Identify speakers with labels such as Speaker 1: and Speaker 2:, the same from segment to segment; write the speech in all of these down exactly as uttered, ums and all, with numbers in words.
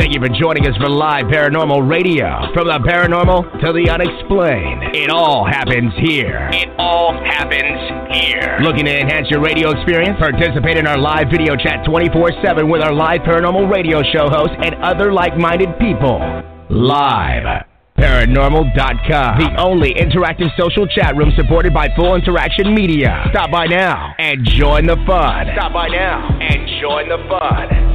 Speaker 1: Thank you for joining us for Live Paranormal Radio. From the paranormal to the unexplained, it all happens here. It all happens here. Looking to enhance your radio experience? Participate in our live video chat twenty-four seven with our Live Paranormal Radio show hosts and other like-minded people. Live Paranormal dot com, the only interactive social chat room supported by Full Interaction Media. Stop by now and join the fun. Stop by now and join the fun.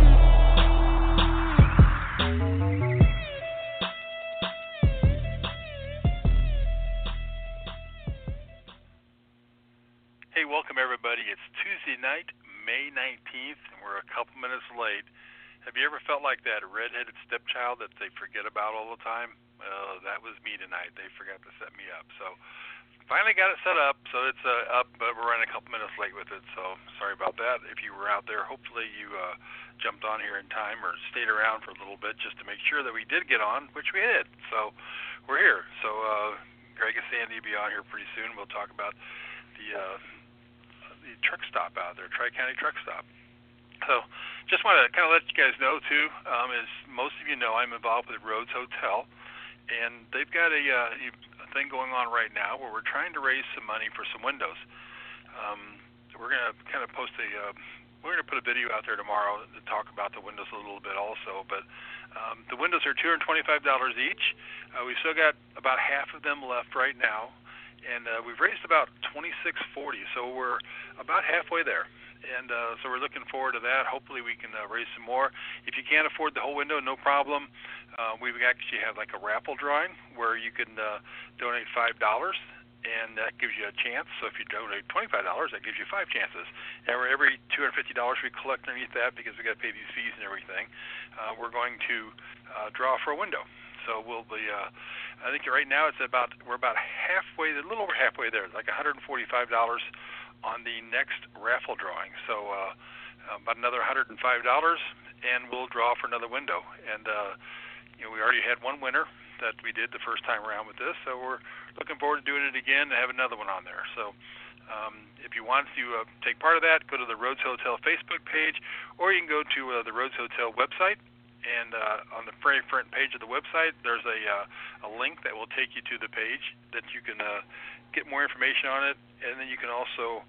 Speaker 2: Hey, welcome everybody. It's Tuesday night, May nineteenth, and we're a couple minutes late. Have you ever felt like that redheaded stepchild that they forget about all the time? Well, that was me tonight. They forgot to set me up. So finally got it set up, so it's uh, up, but we're running a couple minutes late with it, so sorry about that. If you were out there, hopefully you uh, jumped on here in time or stayed around for a little bit just to make sure that we did get on, which we did. So we're here. So uh, Greg and Sandy will be on here pretty soon. We'll talk about the uh, the truck stop out there, Tri-County truck stop. So just want to kind of let you guys know, too, um, as most of you know, I'm involved with Rhodes Hotel, and they've got a, uh, a thing going on right now where we're trying to raise some money for some windows. Um, we're going to kind of post a, uh, we're going to put a video out there tomorrow to talk about the windows a little bit also, but um, the windows are two hundred twenty-five dollars each. Uh, we've still got about half of them left right now. And uh, we've raised about twenty-six forty, so we're about halfway there. And uh, so we're looking forward to that. Hopefully we can uh, raise some more. If you can't afford the whole window, no problem. Uh, we actually have like a raffle drawing where you can uh, donate five dollars, and that gives you a chance. So if you donate twenty-five dollars, that gives you five chances. And every two hundred fifty dollars we collect underneath that, because we got to pay these fees and everything, uh, we're going to uh, draw for a window. So we'll be, uh, I think right now it's about, we're about halfway, a little over halfway there, like one hundred forty-five dollars on the next raffle drawing. So uh, about another one hundred five dollars, and we'll draw for another window. And, uh, you know, we already had one winner that we did the first time around with this, so we're looking forward to doing it again and have another one on there. So um, if you want to uh, take part of that, go to the Rhodes Hotel Facebook page, or you can go to uh, the Rhodes Hotel website. And uh, on the very front page of the website, there's a uh, a link that will take you to the page that you can uh, get more information on it. And then you can also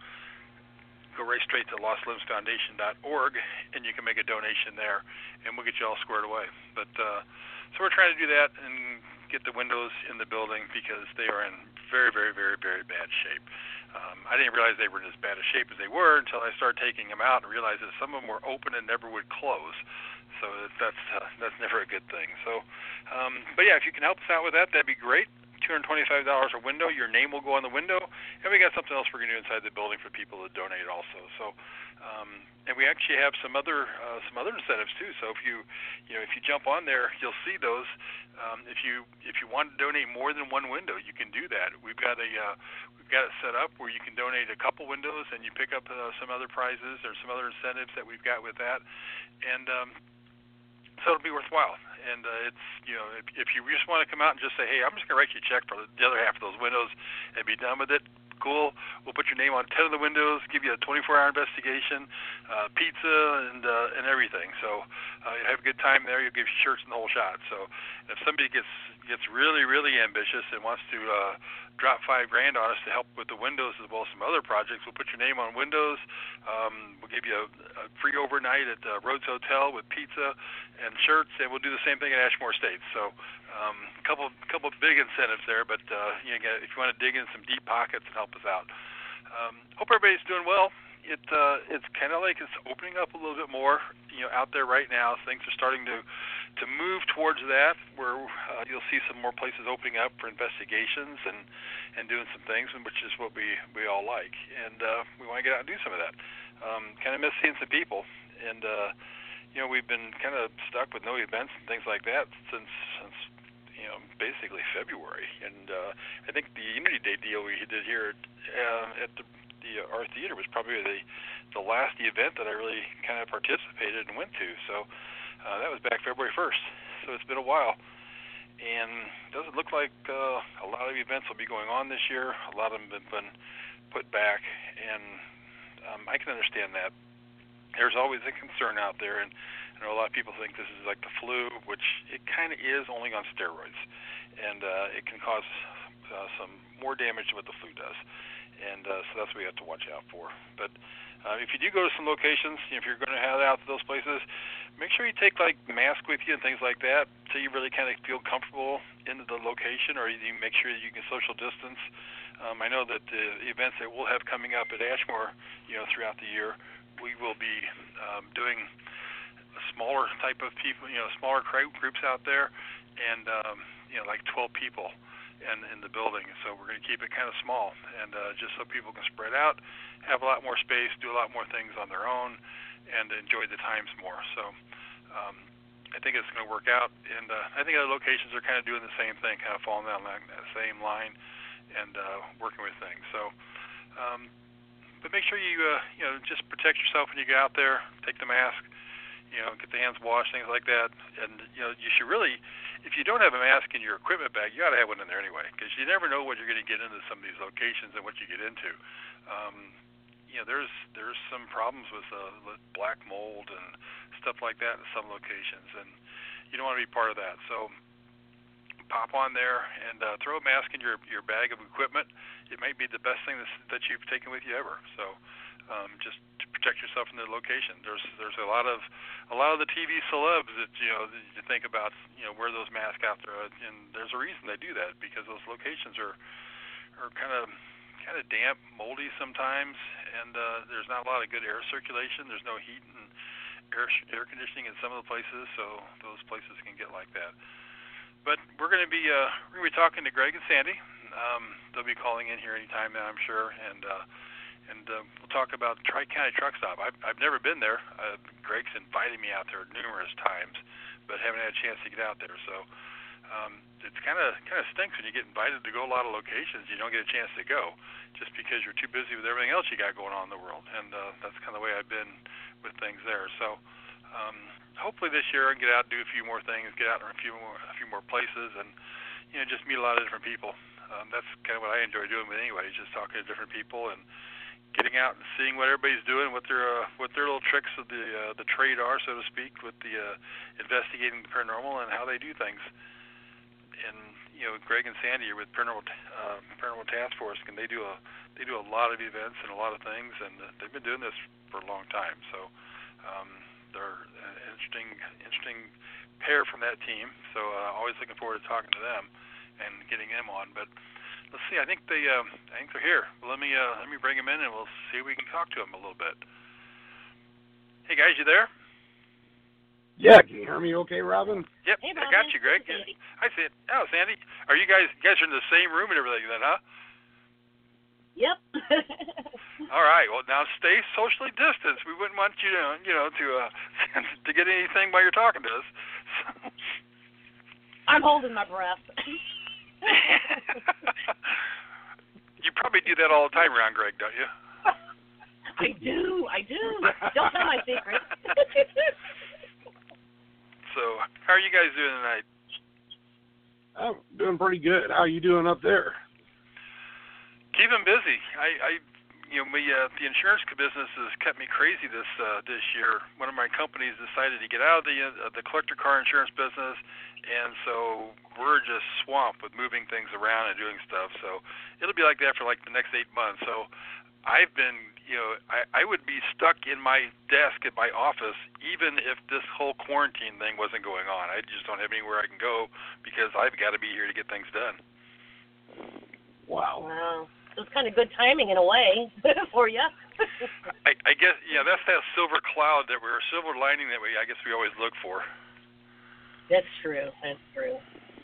Speaker 2: go right straight to lost limbs foundation dot org, and you can make a donation there, and we'll get you all squared away. But uh, so we're trying to do that and get the windows in the building because they are in very, very, very, very bad shape. Um, I didn't realize they were in as bad a shape as they were until I started taking them out and realized that some of them were open and never would close. So that's uh, that's never a good thing. So, um, but yeah, if you can help us out with that, that'd be great. two hundred twenty-five dollars a window. Your name will go on the window, and we got something else we're going to do inside the building for people to donate also. So, um, and we actually have some other uh, some other incentives too. So if you you know if you jump on there, you'll see those. Um, if you if you want to donate more than one window, you can do that. We've got a uh, we've got it set up where you can donate a couple windows, and you pick up uh, some other prizes or some other incentives that we've got with that, and um, so it'll be worthwhile. And uh, it's, you know, if, if you just want to come out and just say, hey, I'm just going to write you a check for the other half of those windows and be done with it, cool. We'll put your name on ten of the windows, give you a twenty-four hour investigation, uh, pizza, and uh, and everything. So uh, you have a good time there. You'll give you shirts and the whole shot. So if somebody gets gets really, really ambitious and wants to uh, drop five grand on us to help with the windows as well as some other projects, we'll put your name on windows. Um, we'll give you a, a free overnight at uh, Rhodes Hotel with pizza and shirts, and we'll do the same thing at Ashmore Estates. So a um, couple couple big incentives there, but uh, you know, if you want to dig in some deep pockets and help us out. Um, hope everybody's doing well. It uh, it's kind of like it's opening up a little bit more, you know, out there right now. Things are starting to to move towards that, where uh, you'll see some more places opening up for investigations and, and doing some things, which is what we, we all like. And uh, we want to get out and do some of that. Um, kind of miss seeing some people, and uh, you know, we've been kind of stuck with no events and things like that since since you know basically February. And uh, I think the Unity Day deal we did here uh, at the The, uh, our theater was probably the the last event that I really kind of participated and went to. So uh, that was back February first. So it's been a while, and it doesn't look like uh, a lot of events will be going on this year. A lot of them have been put back, and um, I can understand that. there's always a concern out there, and I know a lot of people think this is like the flu, which it kind of is, only on steroids, and uh, it can cause uh, some more damage than what the flu does, and uh, so that's what we have to watch out for. But uh, if you do go to some locations, if you're going to head out to those places, make sure you take like mask with you and things like that, so you really kind of feel comfortable into the location, or you make sure that you can social distance. Um, I know that the events that we'll have coming up at Ashmore, you know, throughout the year, we will be um, doing a smaller type of people, you know, smaller groups out there, and um, you know, like twelve people in in the building. So we're going to keep it kind of small, and uh, just so people can spread out, have a lot more space, do a lot more things on their own, and enjoy the times more. So um, I think it's going to work out, and uh, I think other locations are kind of doing the same thing, kind of falling down that, that same line and uh, working with things. So. Um, But make sure you, uh, you know, just protect yourself when you get out there. Take the mask, you know, get the hands washed, things like that. And, you know, you should really, if you don't have a mask in your equipment bag, you got to have one in there anyway, because you never know what you're going to get into some of these locations and what you get into. Um, you know, there's there's some problems with, uh, with black mold and stuff like that in some locations, and you don't want to be part of that. So pop on there and uh, throw a mask in your, your bag of equipment. It might be the best thing that's, that you've taken with you ever. So um, just to protect yourself in the location. There's there's a lot of a lot of the T V celebs that you know that you think about, you know, wear those masks out there, and there's a reason they do that, because those locations are are kind of kind of damp, moldy sometimes, and uh, there's not a lot of good air circulation. There's no heat and air air conditioning in some of the places, so those places can get like that. But we're going to be uh, we're going to be talking to Greg and Sandy. Um, they'll be calling in here anytime now, I'm sure, and uh, and uh, we'll talk about Tri-County Truck Stop. I've I've never been there. Uh, Greg's invited me out there numerous times, but haven't had a chance to get out there. So um, it's kind of kind of stinks when you get invited to go a lot of locations, you don't get a chance to go, just because you're too busy with everything else you got going on in the world. And uh, that's kind of the way I've been with things there. So. Um, hopefully this year I can get out and do a few more things, get out in a few more a few more places, and you know just meet a lot of different people. Um, that's kind of what I enjoy doing. But anyway, just talking to different people and getting out and seeing what everybody's doing, what their uh, what their little tricks of the uh, the trade are, so to speak, with the uh, investigating the paranormal and how they do things. And you know, Greg and Sandy are with Paranormal uh, Paranormal Task Force, and they do a they do a lot of events and a lot of things, and uh, they've been doing this for a long time. So. Um, They're an interesting, interesting pair from that team. So uh, always looking forward to talking to them and getting them on. But let's see. I think they, uh, I think they're here. Let me, uh, let me bring them in, and we'll see if we can talk to them a little bit. Hey guys, you there?
Speaker 3: Yeah. Can you hear me? Okay, Robin?
Speaker 2: Yep.
Speaker 4: Hey,
Speaker 2: I got you, Greg.
Speaker 4: Sandy.
Speaker 2: Hi, Sandy. Oh, Sandy. Are you guys? You guys are in the same room and everything, then, huh?
Speaker 4: Yep.
Speaker 2: All right. Well, now stay socially distanced. We wouldn't want you to, you know, to uh, to get anything while you're talking to us. So.
Speaker 4: I'm holding my breath.
Speaker 2: You probably do that all the time around Greg, don't you?
Speaker 4: I do. I do. Don't tell my secret.
Speaker 2: So, how are you guys doing tonight?
Speaker 3: I'm doing pretty good. How are you doing up there?
Speaker 2: Keeping busy. I, I you know, we, uh, the insurance business has kept me crazy this uh, this year. One of my companies decided to get out of the uh, the collector car insurance business, and so we're just swamped with moving things around and doing stuff. So it'll be like that for like the next eight months. So I've been, you know, I, I would be stuck in my desk at my office even if this whole quarantine thing wasn't going on. I just don't have anywhere I can go because I've got to be here to get things done.
Speaker 3: Wow.
Speaker 4: Wow. It was kind of good timing in a way for you.
Speaker 2: I, I guess, yeah, that's that silver cloud that we're, silver lining that we, I guess we always look for.
Speaker 4: That's true. That's true.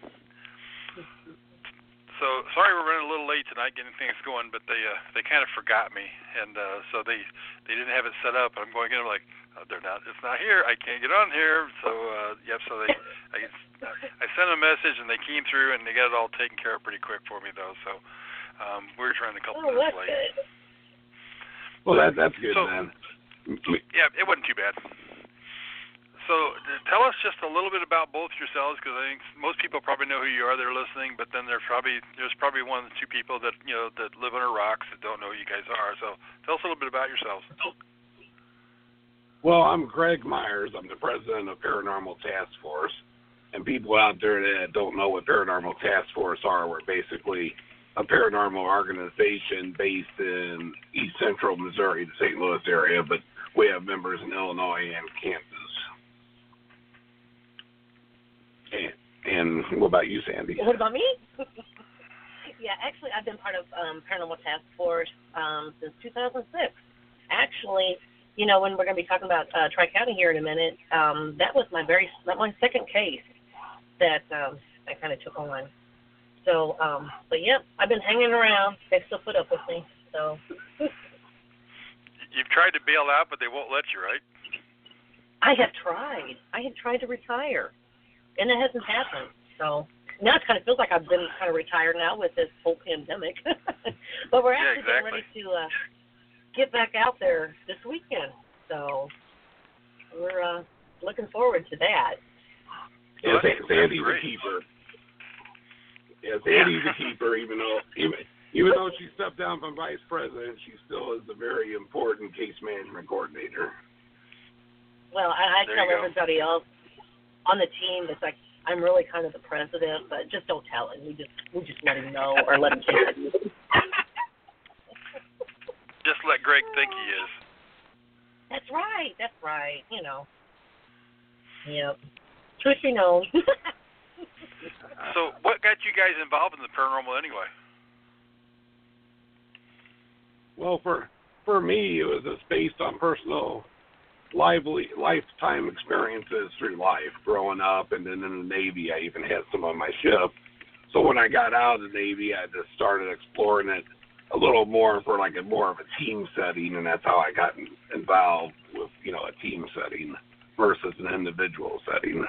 Speaker 2: So sorry we're running a little late tonight getting things going, but they uh, they kind of forgot me, and uh, so they they didn't have it set up. And I'm going in, I'm like, oh, they're not, it's not here. I can't get on here. So uh, yep. So they, I, I sent them a message, and they came through, and they got it all taken care of pretty quick for me, though. So um, we were trying a couple
Speaker 4: Oh,
Speaker 2: minutes
Speaker 4: that's
Speaker 2: late.
Speaker 4: good.
Speaker 3: Well, that that's good,
Speaker 2: So-
Speaker 3: man.
Speaker 2: Yeah, it wasn't too bad. So uh, tell us just a little bit about both yourselves, because I think most people probably know who you are. They're listening, but then there's probably there's probably one or two people that you know that live under rocks that don't know who you guys are. So tell us a little bit about yourselves.
Speaker 3: Well, I'm Greg Myers. I'm the president of Paranormal Task Force. And people out there that don't know what Paranormal Task Force are, we're basically a paranormal organization based in East Central Missouri, the Saint Louis area, but we have members in Illinois and Kansas. And, and what about you, Sandy?
Speaker 4: What about me? Yeah, actually, I've been part of um, Paranormal Task Force um, since two thousand six. Actually, you know, when we're going to be talking about uh, Tri-County here in a minute, um, that was my very that my second case that um, I kind of took on. So, um, but yeah, I've been hanging around. They still put up with me. So.
Speaker 2: You've tried to bail out, but they won't let you, right?
Speaker 4: I have tried. I have tried to retire, and it hasn't happened. So now it kind of feels like I've been kind of retired now with this whole pandemic. But we're
Speaker 2: yeah,
Speaker 4: actually
Speaker 2: exactly.
Speaker 4: getting ready to uh, get back out there this weekend. So we're uh, looking forward to that.
Speaker 3: Yeah,
Speaker 2: Well, that's,
Speaker 3: Sandy's
Speaker 2: that's
Speaker 3: a keeper. Yeah, Sandy's a keeper, even though even, even though she stepped down from vice president, she still is a very important case management coordinator.
Speaker 4: Well, I, I
Speaker 2: There
Speaker 4: tell
Speaker 2: you go.
Speaker 4: everybody else on the team, it's like I'm really kind of the president, but just don't tell him. We just we just let him know or let him take it.
Speaker 2: Just let Greg think he is.
Speaker 4: That's right. That's right. You know. Yep. Truth be known.
Speaker 2: So what got you guys involved in the paranormal anyway?
Speaker 3: Well, for for me, it was just based on personal, lively lifetime experiences through life, growing up, and then in the Navy. I even had some on my ship. So when I got out of the Navy, I just started exploring it a little more for like a more of a team setting, and that's how I got in, involved with, you know, a team setting versus an individual setting.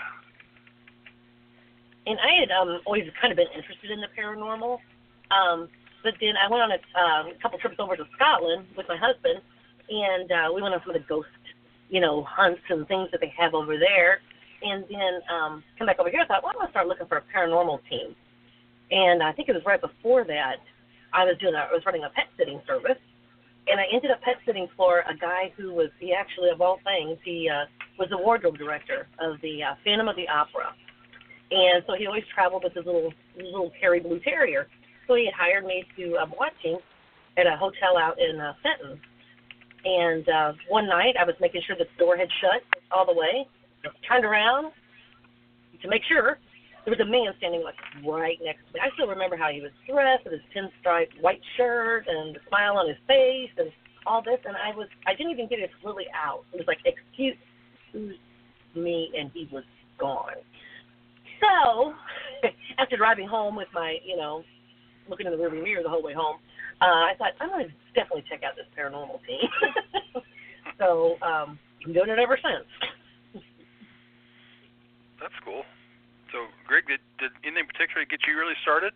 Speaker 4: And I had um, always kind of been interested in the paranormal, um, but then I went on a um, couple trips over to Scotland with my husband, and uh, we went on some of the ghost, you know, hunts and things that they have over there. And then um, come back over here, I thought, well, I'm going to start looking for a paranormal team. And I think it was right before that, I was doing a, I was running a pet sitting service, and I ended up pet sitting for a guy who was, he actually, of all things, he uh, was the wardrobe director of the uh, Phantom of the Opera. And so he always traveled with his little little Terry Blue Terrier. So he had hired me to uh, watch him at a hotel out in uh, Fenton. And uh, one night I was making sure the door had shut all the way. Turned around to make sure. There was a man standing like right next to me. I still remember how he was dressed with his pinstripe white shirt and the smile on his face and all this. And I was I didn't even get it really out. It was like, excuse me, and he was gone. So, after driving home with my, you know, looking in the rearview mirror the whole way home, uh, I thought, I'm going to definitely check out this paranormal team. So, um, I'm doing it ever since.
Speaker 2: That's cool. So, Greg, did, did anything particular get you really started?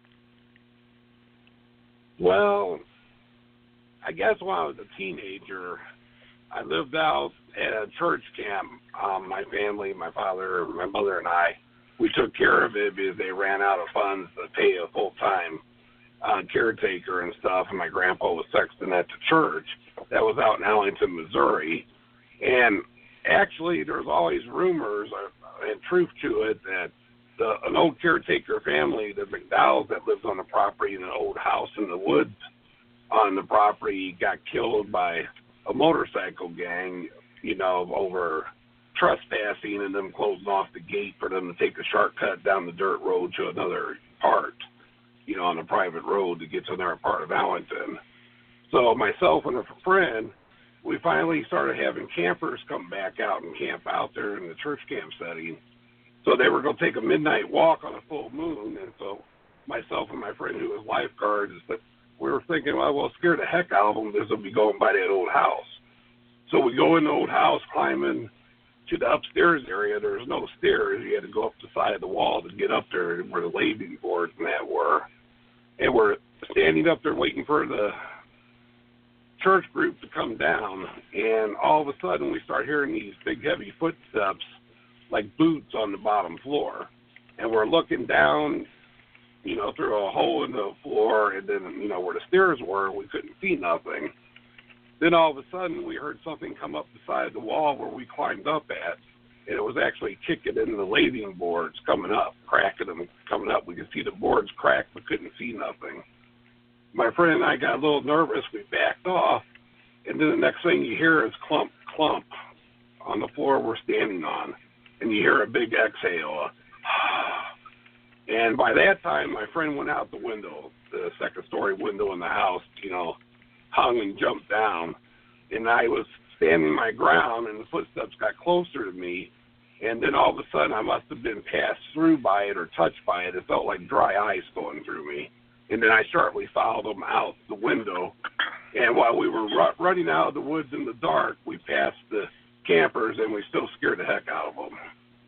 Speaker 3: Well, I guess when I was a teenager, I lived out at a church camp. Um, my family, my father, my mother, and I, we took care of it because they ran out of funds to pay a full-time uh, caretaker and stuff, and my grandpa was sexton at the church. That was out in Allington, Missouri. And actually, there's always rumors uh, and truth to it that the, an old caretaker family, the McDowells that lives on the property in an old house in the woods on the property, got killed by a motorcycle gang, you know, over trespassing and them closing off the gate for them to take a shortcut down the dirt road to another part, you know, on a private road to get to another part of Allington. So myself and a friend, we finally started having campers come back out and camp out there in the church camp setting. So they were going to take a midnight walk on a full moon, and so myself and my friend who was lifeguards, but we were thinking, well, we'll scare the heck out of them. This will be going by that old house. So we go in the old house, climbing to the upstairs area. There was no stairs. You had to go up the side of the wall to get up there where the laving boards and that were. And we're standing up there waiting for the church group to come down. And all of a sudden we start hearing these big heavy footsteps like boots on the bottom floor. And we're looking down, you know, through a hole in the floor, and then, you know, where the stairs were, we couldn't see nothing. Then all of a sudden, we heard something come up the side of the wall where we climbed up at, and it was actually kicking into the lathing boards coming up, cracking them coming up. We could see the boards crack, but couldn't see nothing. My friend and I got a little nervous. We backed off, and then the next thing you hear is clump, clump on the floor we're standing on, and you hear a big exhale. And by that time, my friend went out the window, the second-story window in the house, you know, hung and jumped down, and I was standing my ground, and the footsteps got closer to me, and then all of a sudden I must have been passed through by it or touched by it. It felt like dry ice going through me, and then I sharply followed them out the window, and while we were ru- running out of the woods in the dark, we passed the campers, and we still scared the heck out of them.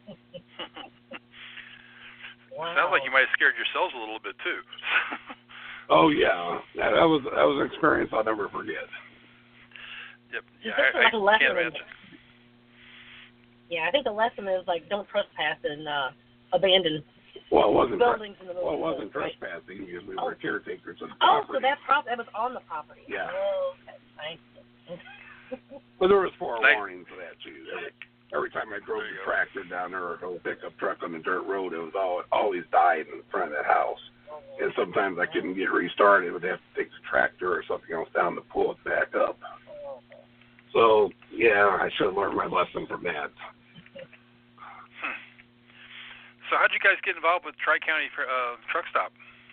Speaker 2: Wow. Sounds like you might have scared yourselves a little bit too.
Speaker 3: Oh yeah, that, that was that was an experience I'll never forget.
Speaker 2: Yep. Yeah, I, I can't imagine.
Speaker 4: Yeah, I think the lesson is like don't trespass in uh, abandoned
Speaker 3: well, it wasn't
Speaker 4: buildings
Speaker 3: tre-
Speaker 4: in the middle
Speaker 3: well, it
Speaker 4: of
Speaker 3: wasn't
Speaker 4: right?
Speaker 3: trespassing because we
Speaker 4: oh.
Speaker 3: were caretakers of the
Speaker 4: oh,
Speaker 3: property.
Speaker 4: so that prop that was on the property.
Speaker 3: Yeah.
Speaker 4: Oh, okay. Thank you.
Speaker 3: But there was forewarning
Speaker 2: nice.
Speaker 3: for that too. Every, every time I drove the tractor down there or a pickup truck on the dirt road, it was all, always died in front of that house. And sometimes I couldn't get restarted. I would have to take the tractor or something else down to pull it back up. So, yeah, I should have learned my lesson from that.
Speaker 2: Hmm. So how did you guys get involved with Tri-County uh, Truck Stop?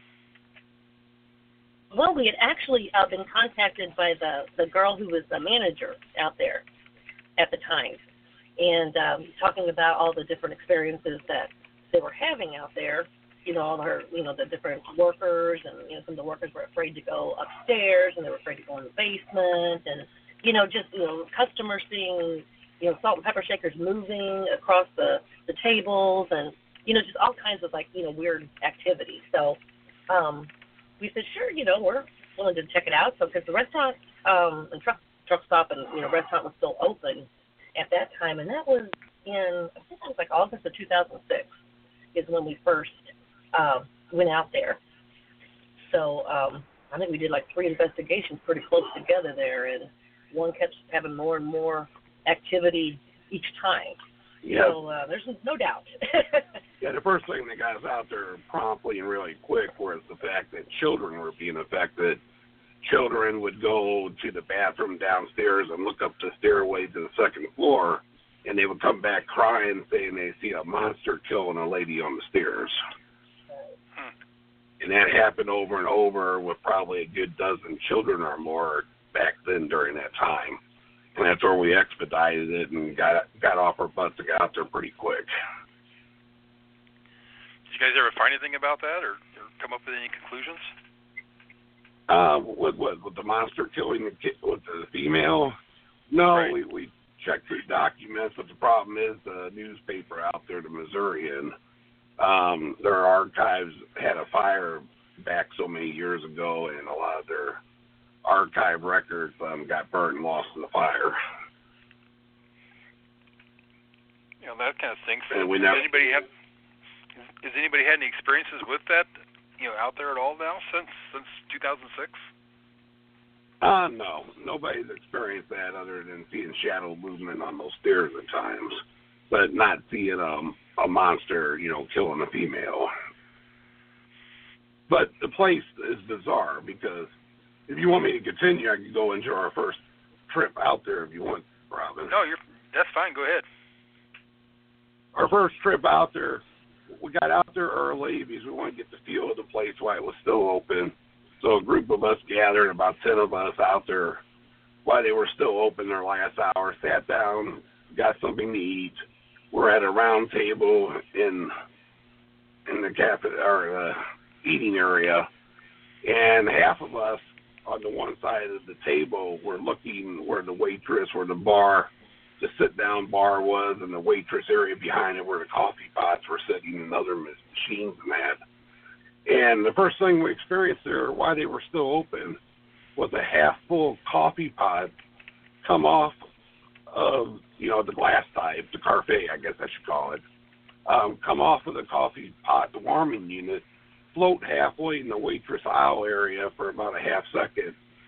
Speaker 4: Well, we had actually uh, been contacted by the, the girl who was the manager out there at the time, and um, talking about all the different experiences that they were having out there. You know, all her, you know, the different workers, and you know, some of the workers were afraid to go upstairs, and they were afraid to go in the basement, and you know, just you know, customers seeing, you know, salt and pepper shakers moving across the the tables, and you know, just all kinds of like you know weird activities. So. Um, We said, sure, you know, we're willing to check it out. So, because the restaurant um, and truck truck stop and you know restaurant was still open at that time, and that was in I think it was like August of two thousand six is when we first uh, went out there. So um, I think we did like three investigations pretty close together there, and one kept having more and more activity each time.
Speaker 3: Yeah.
Speaker 4: So uh, there's no doubt.
Speaker 3: Yeah, the first thing that got us out there promptly and really quick was the fact that children were being affected. Children would go to the bathroom downstairs and look up the stairway to the second floor, and they would come back crying, saying they see a monster killing a lady on the stairs. And that happened over and over with probably a good dozen children or more back then during that time. And that's where we expedited it and got got off our butts and got out there pretty quick.
Speaker 2: Did you guys ever find anything about that or, or come up with any conclusions?
Speaker 3: Uh, with, with, with the monster killing the kid, with the female? No,
Speaker 2: right.
Speaker 3: we, we checked the documents, but the problem is the newspaper out there, the Missourian, um, their archives had a fire back so many years ago, and a lot of their archive records um, got burnt and lost in the fire.
Speaker 2: You know, that kind of stinks.
Speaker 3: And we
Speaker 2: Does
Speaker 3: never,
Speaker 2: anybody have? Has anybody had any experiences with that? You know, out there at all now since since two thousand six?
Speaker 3: Uh, no, nobody's experienced that other than seeing shadow movement on those stairs at times, but not seeing um, a monster, you know, killing a female. But the place is bizarre because if you want me to continue, I can go into our first trip out there if you want, Robin.
Speaker 2: No, you're that's fine. Go ahead.
Speaker 3: Our first trip out there, we got out there early because we wanted to get the feel of the place while it was still open. So a group of us gathered, about ten of us out there while they were still open their last hour, sat down, got something to eat. We're at a round table in in the cafe or the eating area, and half of us on the one side of the table were looking where the waitress, where the bar, the sit-down bar was, and the waitress area behind it where the coffee pots were sitting and other machines and that. And the first thing we experienced there, while they were still open, was a half-full coffee pot come off of, you know, the glass type, the carpet, I guess I should call it, um, come off of the coffee pot, the warming unit, float halfway in the waitress aisle area for about a half second,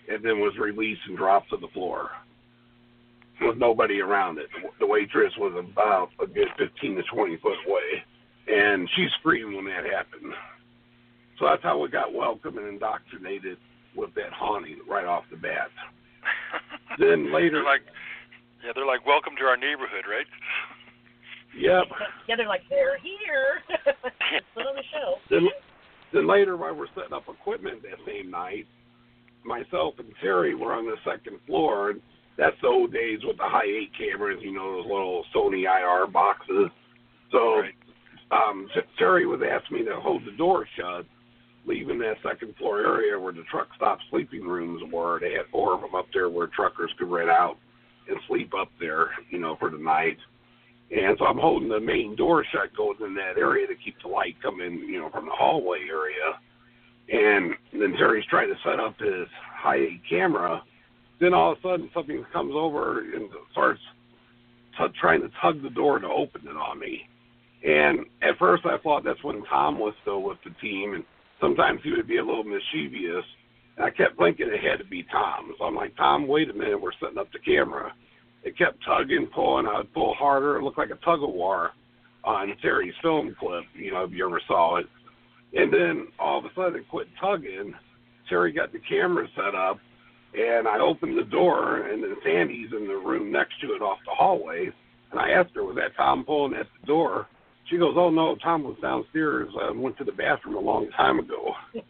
Speaker 3: and then was released and dropped to the floor with nobody around it. The waitress was about a good fifteen to twenty foot away, and she screamed when that happened. So that's how we got welcomed and indoctrinated with that haunting right off the bat. Then later,
Speaker 2: they're like, yeah, they're like, welcome to our neighborhood, right?
Speaker 3: Yep.
Speaker 4: Yeah, they're like, they're here. Put on the show.
Speaker 3: Then, then later, while we're setting up equipment that same night, myself and Terry were on the second floor. And that's the old days with the high eight cameras, you know, those little Sony I R boxes. So
Speaker 2: right.
Speaker 3: um, Terry was asking me to hold the door shut, leaving that second floor area where the truck stop sleeping rooms were. They had four of them up there where truckers could rent out and sleep up there, you know, for the night. And so I'm holding the main door shut going in that area to keep the light coming, you know, from the hallway area. And then Terry's trying to set up his high eight camera. Then all of a sudden something comes over and starts t- trying to tug the door to open it on me. And at first I thought that's when Tom was still with the team, and sometimes he would be a little mischievous. And I kept thinking it had to be Tom. So I'm like, Tom, wait a minute, we're setting up the camera. It kept tugging, pulling. I would pull harder. It looked like a tug-of-war on Terry's film clip, you know, if you ever saw it. And then all of a sudden it quit tugging. Terry got the camera set up, and I opened the door, and then Sandy's in the room next to it off the hallway. And I asked her, was that Tom pulling at the door? She goes, oh, no, Tom was downstairs. I went to the bathroom a long time ago.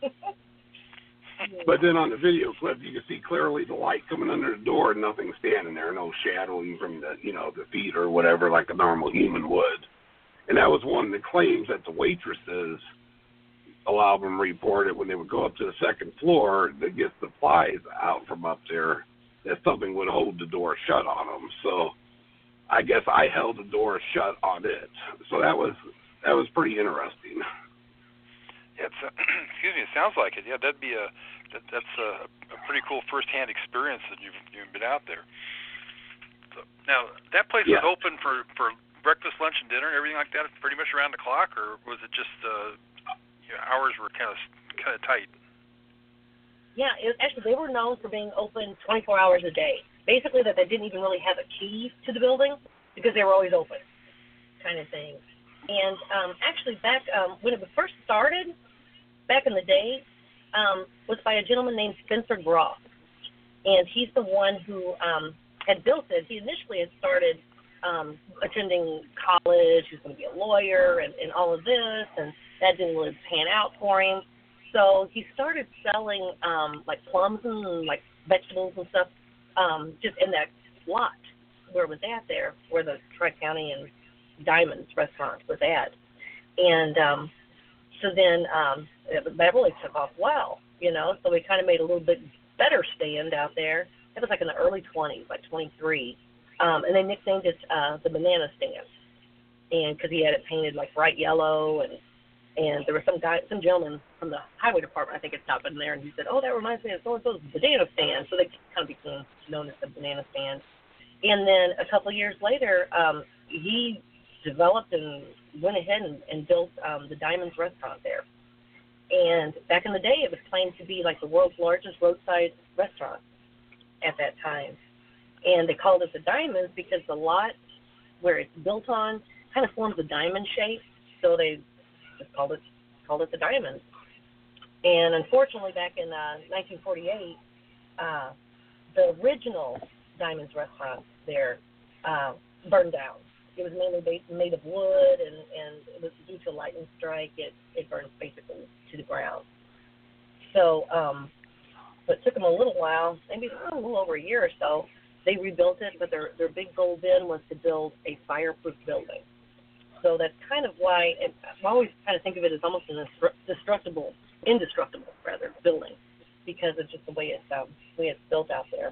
Speaker 3: But then on the video clip, you can see clearly the light coming under the door and nothing standing there, no shadowing from the, you know, the feet or whatever like a normal human would. And that was one of the claims that the waitresses, a lot of them reported when they would go up to the second floor to get supplies out from up there, that something would hold the door shut on them. So I guess I held the door shut on it. So that was that was pretty interesting.
Speaker 2: Yeah, it's, uh, excuse me, it sounds like it. Yeah, that'd be a that, that's a, a pretty cool first-hand experience that you've you've been out there. So, now that place
Speaker 3: yeah.
Speaker 2: was open for, for breakfast, lunch, and dinner, and everything like that, pretty much around the clock, or was it just uh, you know, hours were kind of kind of tight?
Speaker 4: Yeah, it, actually, they were known for being open twenty-four hours a day. Basically, that they didn't even really have a key to the building because they were always open, kind of thing. And um, actually, back um, when it first started, back in the day, um, was by a gentleman named Spencer Groff. And he's the one who um, had built it. He initially had started um, attending college. He was going to be a lawyer and, and all of this, and that didn't really pan out for him. So he started selling, um, like, plums and, like, vegetables and stuff um, just in that lot where it was at there, where the Tri-County and Diamonds restaurant was at. And um, so then um, that really took off well, you know, so we kind of made a little bit better stand out there. It was like in the early twenties, like twenty-three. Um, and they nicknamed it uh, the Banana Stand. And because he had it painted like bright yellow, and and there was some guy, some gentleman from the highway department, I think, had stopped in there, and he said, oh, that reminds me of so-and-so's Banana Stand. So they kind of became known as the Banana Stand. And then a couple of years later, um, he developed and went ahead and, and built um, the Diamonds restaurant there. And back in the day, it was claimed to be like the world's largest roadside restaurant at that time. And they called it the Diamonds because the lot where it's built on kind of forms a diamond shape, so they just called it called it the Diamonds. And unfortunately, back in uh, nineteen forty-eight, uh, the original Diamonds restaurant there uh, burned down. It was mainly based, made of wood, and, and it was due to a lightning strike. It it burned basically to the ground. So, um, but it took them a little while, maybe a little over a year or so. They rebuilt it, but their their big goal then was to build a fireproof building. So that's kind of why it, I always kind of think of it as almost an indestructible, indestructible rather building, because it's just the way it's um, the way it's built out there.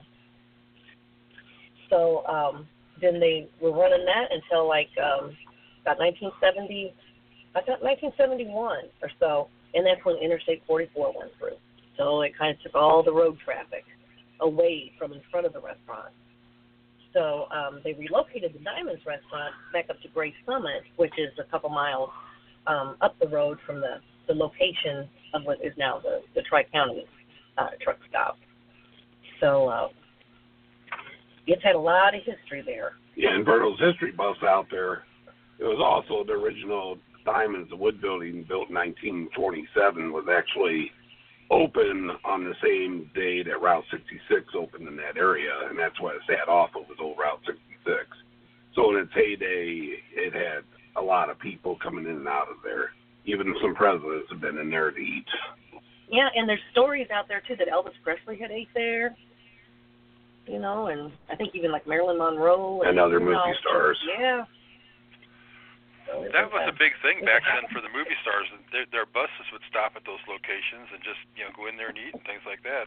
Speaker 4: So. Um, Then they were running that until like um, about nineteen seventy, about nineteen seventy-one or so, and that's when Interstate forty-four went through. So it kind of took all the road traffic away from in front of the restaurant. So um, they relocated the Diamonds restaurant back up to Gray Summit, which is a couple miles um, up the road from the, the location of what is now the, the Tri-County uh, truck stop. So uh, it's had a lot of history there.
Speaker 3: Yeah, and Bertle's History Buffs out there, it was also the original Diamonds of Wood building built in nineteen twenty-seven was actually open on the same day that Route sixty-six opened in that area, and that's what it sat off of, was old Route sixty-six. So in its heyday, it had a lot of people coming in and out of there. Even some presidents have been in there to eat.
Speaker 4: Yeah, and there's stories out there, too, that Elvis Presley had ate there, you know, and I think even like Marilyn Monroe.
Speaker 3: And, and other movie
Speaker 4: know,
Speaker 3: stars.
Speaker 4: Yeah. So
Speaker 2: that was
Speaker 4: a,
Speaker 2: a big thing back then for the movie stars. Their, their buses would stop at those locations and just, you know, go in there and eat and things like that.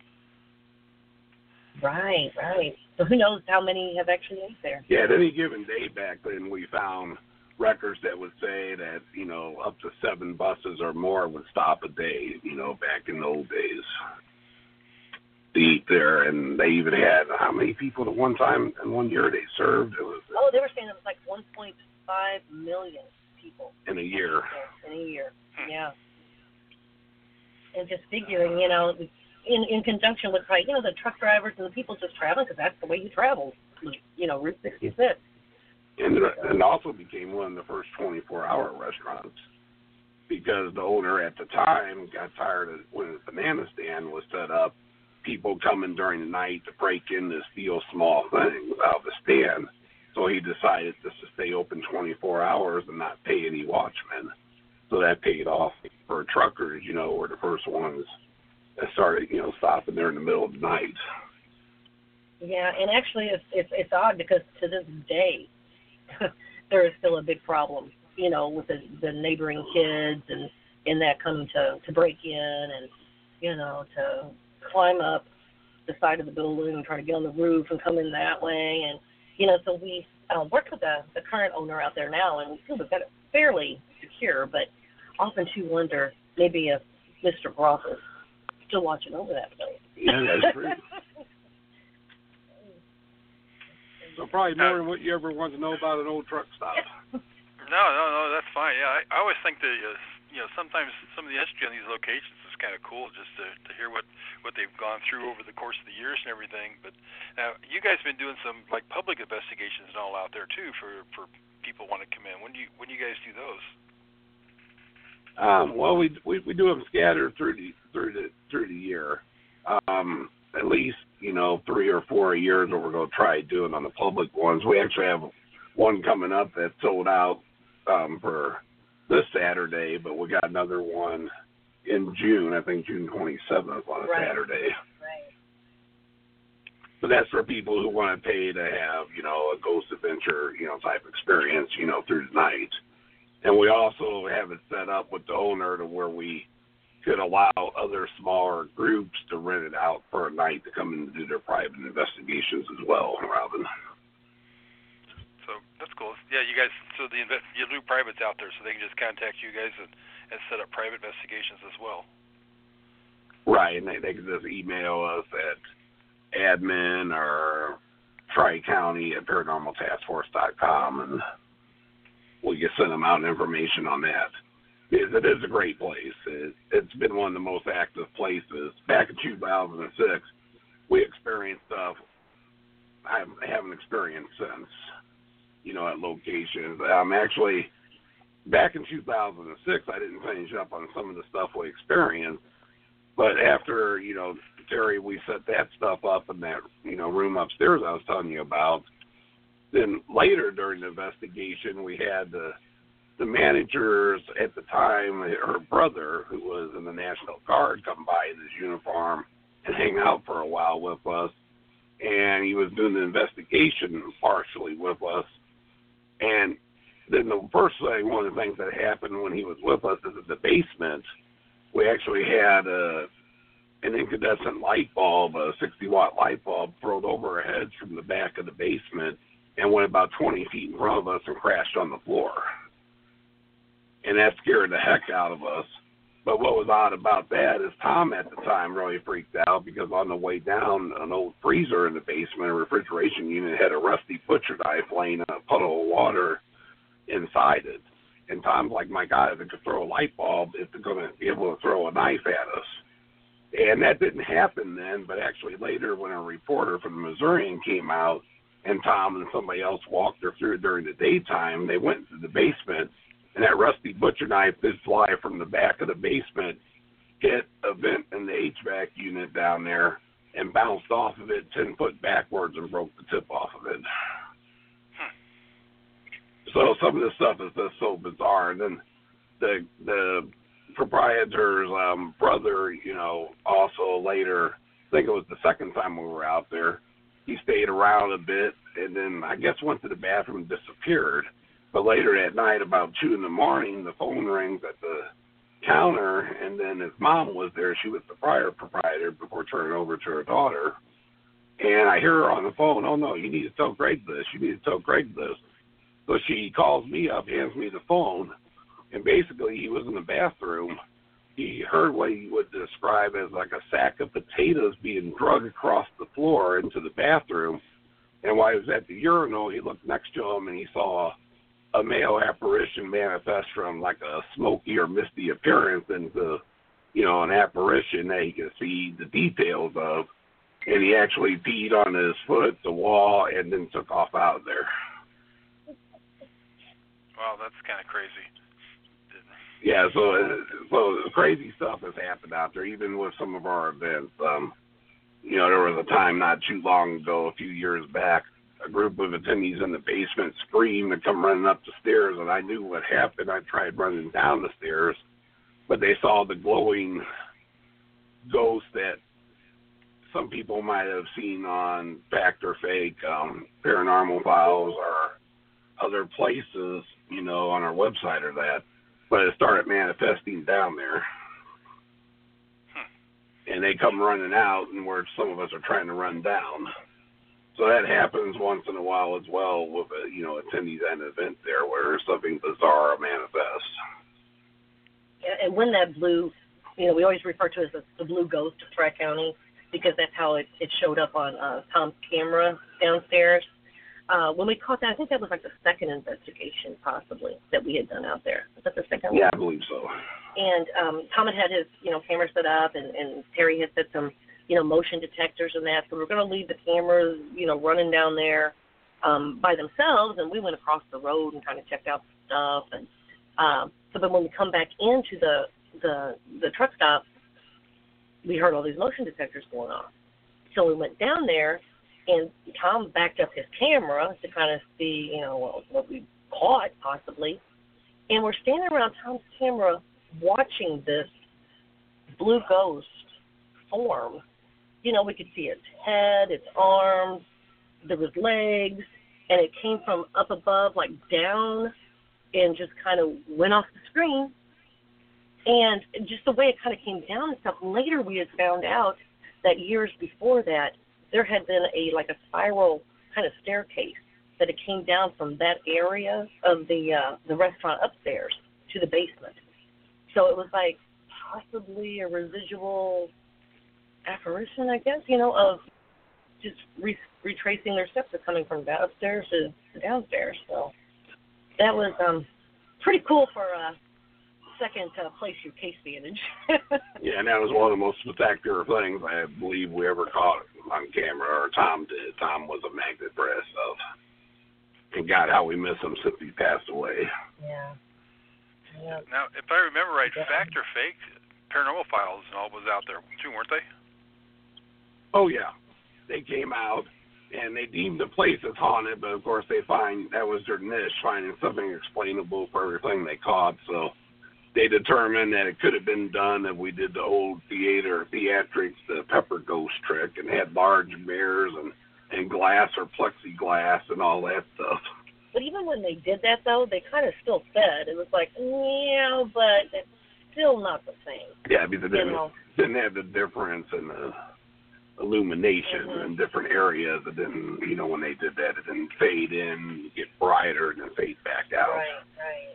Speaker 4: Right, right. So who knows how many have actually ate there?
Speaker 3: Yeah, at any given day back then, we found records that would say that, you know, up to seven buses or more would stop a day, you know, back in the old days to eat there. And they even had, how many people at one time in one year they served? It was,
Speaker 4: oh, they were saying it was like one point five million people.
Speaker 3: In a year.
Speaker 4: In a year, yeah. And just figuring, you know, in, in conjunction with, you know, the truck drivers and the people just traveling, because that's the way you travel, you know, Route sixty-six.
Speaker 3: And it also became one of the first twenty-four hour restaurants because the owner at the time got tired of when the banana stand was set up, people coming during the night to break in to steal small things out of the stand. So he decided just to stay open twenty-four hours and not pay any watchmen. So that paid off for truckers, you know, were the first ones that started, you know, stopping there in the middle of the night.
Speaker 4: Yeah, and actually it's it's, it's odd because to this day, there is still a big problem, you know, with the, the neighboring kids and, and that coming to, to break in and, you know, to climb up the side of the building and try to get on the roof and come in that way. And, you know, so we uh, work with the, the current owner out there now, and we feel we've got it fairly secure, but often too wonder maybe if Mister Broth is still watching over that place.
Speaker 3: Yeah, that's true.
Speaker 5: So probably more than what you ever want to know about an old truck stop.
Speaker 2: No, no, no, that's fine. Yeah, I, I always think that, uh, you know, sometimes some of the history on these locations is kind of cool just to, to hear what, what they've gone through over the course of the years and everything. But now you guys have been doing some, like, public investigations and all out there, too, for, for people want to come in. When do you, when do you guys do those?
Speaker 3: Um, well, we, we we do them scattered through the through the through the year. Um, at least, you know, three or four a year is what we're going to try doing on the public ones. We actually have one coming up that sold out um, for this Saturday, but we got another one in June. I think June twenty-seventh on a
Speaker 4: Right.
Speaker 3: Saturday.
Speaker 4: Right.
Speaker 3: But that's for people who want to pay to have, you know, a ghost adventure, you know, type experience, you know, through the night. And we also have it set up with the owner to where we could allow other smaller groups to rent it out for a night to come in and do their private investigations as well, Robin.
Speaker 2: So that's cool. Yeah, you guys, so the invest, you do privates out there, so they can just contact you guys and, and set up private investigations as well.
Speaker 3: Right, and they, they can just email us at admin or tri-county at paranormal task force dot com, and we can send them out information on that. Because it is a great place. It, it's been one of the most active places. Back in two thousand six, we experienced stuff I haven't experienced since, you know, at locations. Um, actually, back in two thousand six, I didn't finish up on some of the stuff we experienced. But after, you know, Terry, we set that stuff up in that, you know, room upstairs I was telling you about. Then later during the investigation, we had the the managers at the time, her brother, who was in the National Guard, come by in his uniform and hang out for a while with us. And he was doing the investigation partially with us. And then the first thing, one of the things that happened when he was with us is in the basement, we actually had a, an incandescent light bulb, a sixty watt light bulb, thrown over our heads from the back of the basement and went about twenty feet in front of us and crashed on the floor. And that scared the heck out of us. But what was odd about that is Tom at the time really freaked out because on the way down, an old freezer in the basement, a refrigeration unit, had a rusty butcher knife laying in a puddle of water inside it. And Tom's like, my God, if it could throw a light bulb, it's going to be able to throw a knife at us. And that didn't happen then, but actually later when a reporter from the Missourian came out and Tom and somebody else walked her through during the daytime, they went to the basement, and that rusty butcher knife did fly from the back of the basement, hit a vent in the H V A C unit down there, and bounced off of it ten foot backwards and broke the tip off of it. So some of this stuff is just so bizarre. And then the the proprietor's um, brother, you know, also later, I think it was the second time we were out there, he stayed around a bit and then I guess went to the bathroom and disappeared. But later that night, about two in the morning, the phone rings at the counter, and then his mom was there. She was the prior proprietor before turning over to her daughter. And I hear her on the phone, "Oh, no, you need to tell Greg this. You need to tell Greg this." So she calls me up, hands me the phone, and basically he was in the bathroom. He heard what he would describe as like a sack of potatoes being dragged across the floor into the bathroom. And while he was at the urinal, he looked next to him and he saw a male apparition manifest from like a smoky or misty appearance into, you know, an apparition that he could see the details of. And he actually peed on his foot, the wall, and then took off out of there.
Speaker 2: Wow, that's kind of crazy.
Speaker 3: Yeah, so so crazy stuff has happened out there, even with some of our events. Um, you know, there was a time not too long ago, a few years back, a group of attendees in the basement screamed and come running up the stairs, and I knew what happened. I tried running down the stairs, but they saw the glowing ghost that some people might have seen on Fact or Fake, um, Paranormal Files, or other places, you know, on our website or that. But it started manifesting down there. Hmm. And they come running out, and where some of us are trying to run down. So that happens once in a while as well with, a, you know, attendees at an event there where something bizarre manifests.
Speaker 4: Yeah, and when that blue, you know, we always refer to it as the, the blue ghost of Tri-County because that's how it, it showed up on uh, Tom's camera downstairs. Uh, when we caught that, I think that was like the second investigation possibly that we had done out there. Was that the second
Speaker 3: yeah,
Speaker 4: one?
Speaker 3: I believe so.
Speaker 4: And um, Tom had had his, you know, camera set up, and, and Terry had set some, you know, motion detectors and that. So we're going to leave the cameras, you know, running down there um, by themselves. And we went across the road and kind of checked out stuff. And um, so then when we come back into the, the the truck stop, we heard all these motion detectors going off. So we went down there. And Tom backed up his camera to kind of see, you know, what, what we caught possibly. And we're standing around Tom's camera watching this blue ghost form. You know, we could see its head, its arms, there was legs, and it came from up above, like down, and just kind of went off the screen. And just the way it kind of came down and stuff. Later we had found out that years before that, there had been a like a spiral kind of staircase that it came down from that area of the uh, the restaurant upstairs to the basement. So it was like possibly a residual apparition, I guess, you know, of just re- retracing their steps of coming from upstairs to downstairs. So that was um, pretty cool for a second uh, place your case vantage.
Speaker 3: Yeah, and that was one of the most spectacular things I believe we ever caught on camera, or Tom did. Tom was a magnet for that stuff. And God, how we miss him since he passed away.
Speaker 4: Yeah. yeah.
Speaker 2: Now, if I remember right,
Speaker 4: yeah.
Speaker 2: Fact or Fake, Paranormal Files and all was out there too, weren't they?
Speaker 3: Oh, yeah. They came out, and they deemed the place as haunted, but of course they find that was their niche, finding something explainable for everything they caught, so they determined that it could have been done if we did the old theater, theatrics, the pepper ghost trick, and had large mirrors and, and glass or plexiglass and all that stuff.
Speaker 4: But even when they did that, though, they kind of still said, it was like, yeah, but it's still not the same.
Speaker 3: Yeah, because it didn't,
Speaker 4: you know?
Speaker 3: didn't have the difference in the illumination mm-hmm. in different areas. It didn't, you know, when they did that, it didn't fade in, get brighter, and then fade back out.
Speaker 4: Right, right.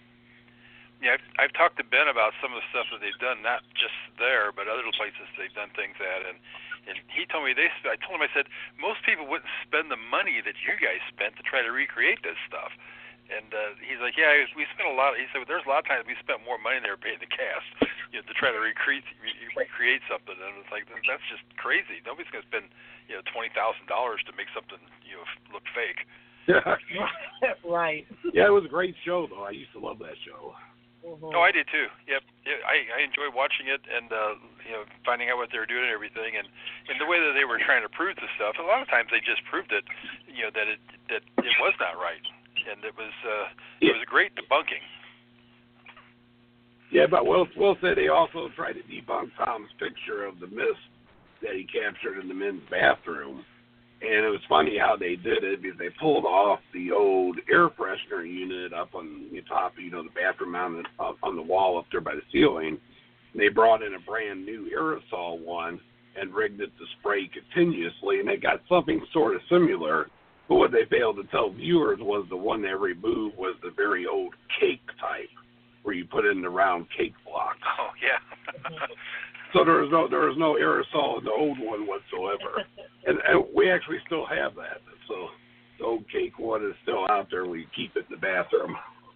Speaker 2: Yeah, I've, I've talked to Ben about some of the stuff that they've done, not just there, but other places they've done things at. And, and he told me, they. I told him, I said, most people wouldn't spend the money that you guys spent to try to recreate this stuff. And uh, he's like, yeah, we spent a lot. He said, well, there's a lot of times we spent more money there paying the cast, you know, to try to recreate re- recreate something. And it's like, that's just crazy. Nobody's going to spend, you know, twenty thousand dollars to make something, you know, look fake.
Speaker 3: Yeah.
Speaker 4: Right.
Speaker 3: Yeah, it was a great show, though. I used to love that show.
Speaker 4: Mm-hmm.
Speaker 2: Oh, I did too. Yep. Yeah, I I enjoyed watching it and uh, you know, finding out what they were doing and everything, and, and the way that they were trying to prove the stuff. A lot of times they just proved it, you know, that it that it was not right. And it was uh, it was great debunking.
Speaker 3: Yeah, but Will, Will said he also tried to debunk Tom's picture of the mist that he captured in the men's bathroom. And it was funny how they did it because they pulled off the old air freshener unit up on the top, you know, the bathroom mounted up on the wall up there by the ceiling. And they brought in a brand new aerosol one and rigged it to spray continuously, and they got something sort of similar. But what they failed to tell viewers was the one they removed was the very old cake type, where you put in the round cake block.
Speaker 2: Oh yeah.
Speaker 3: So there was no there was no aerosol in the old one whatsoever, and, and we actually still have that. So the old cake one is still out there. We keep it in the bathroom.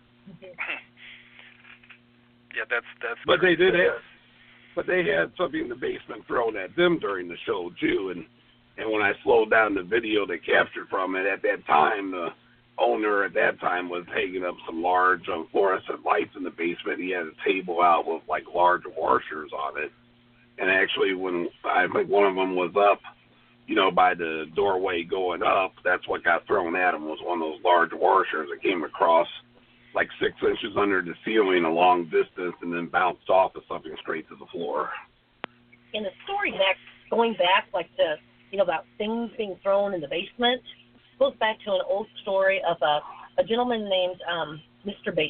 Speaker 2: Yeah, that's that's.
Speaker 3: But they did have, but they had something in the basement thrown at them during the show too, and. And when I slowed down the video they captured from it, at that time, the owner at that time was hanging up some large um, fluorescent lights in the basement. He had a table out with, like, large washers on it. And actually, when I think one of them was up, you know, by the doorway going up, that's what got thrown at him was one of those large washers that came across, like, six inches under the ceiling a long distance and then bounced off of something straight to the floor.
Speaker 4: In the story next, going back, like, the... you know, about things being thrown in the basement, goes back to an old story of a, a gentleman named um, Mister Bates,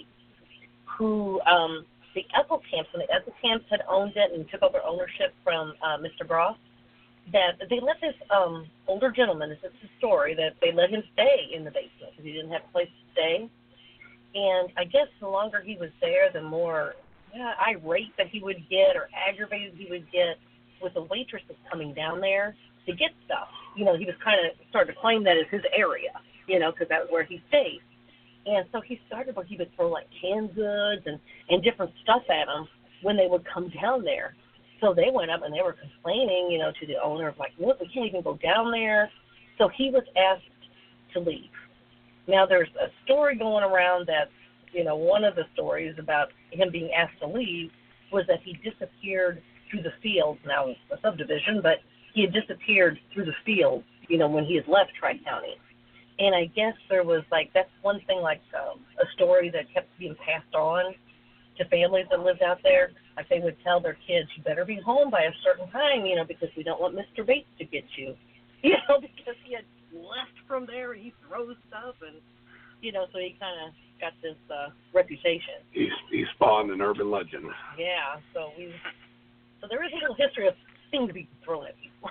Speaker 4: who um, the Ethel Camps, when the Ethel Camps had owned it and took over ownership from uh, Mister Bross, that they let this um, older gentleman, this is the story, that they let him stay in the basement because he didn't have a place to stay. And I guess the longer he was there, the more yeah, irate that he would get or aggravated he would get with the waitresses coming down there to get stuff. You know, he was kind of started to claim that as his area, you know, because that's where he stayed. And so he started where he would throw, like, canned goods and, and different stuff at them when they would come down there. So they went up and they were complaining, you know, to the owner of, like, look, we can't even go down there. So he was asked to leave. Now, there's a story going around that, you know, one of the stories about him being asked to leave was that he disappeared through the fields. Now, it's a subdivision, but he had disappeared through the field, you know, when he had left Tri-County. And I guess there was, like, that's one thing, like, um, a story that kept being passed on to families that lived out there. Like, they would tell their kids, you better be home by a certain time, you know, because we don't want Mister Bates to get you. You know, because he had left from there and he throws stuff and, you know, so he kind of got this uh, reputation.
Speaker 3: He, he spawned an urban legend.
Speaker 4: Yeah, so we, so there is a little history of things being thrown at people.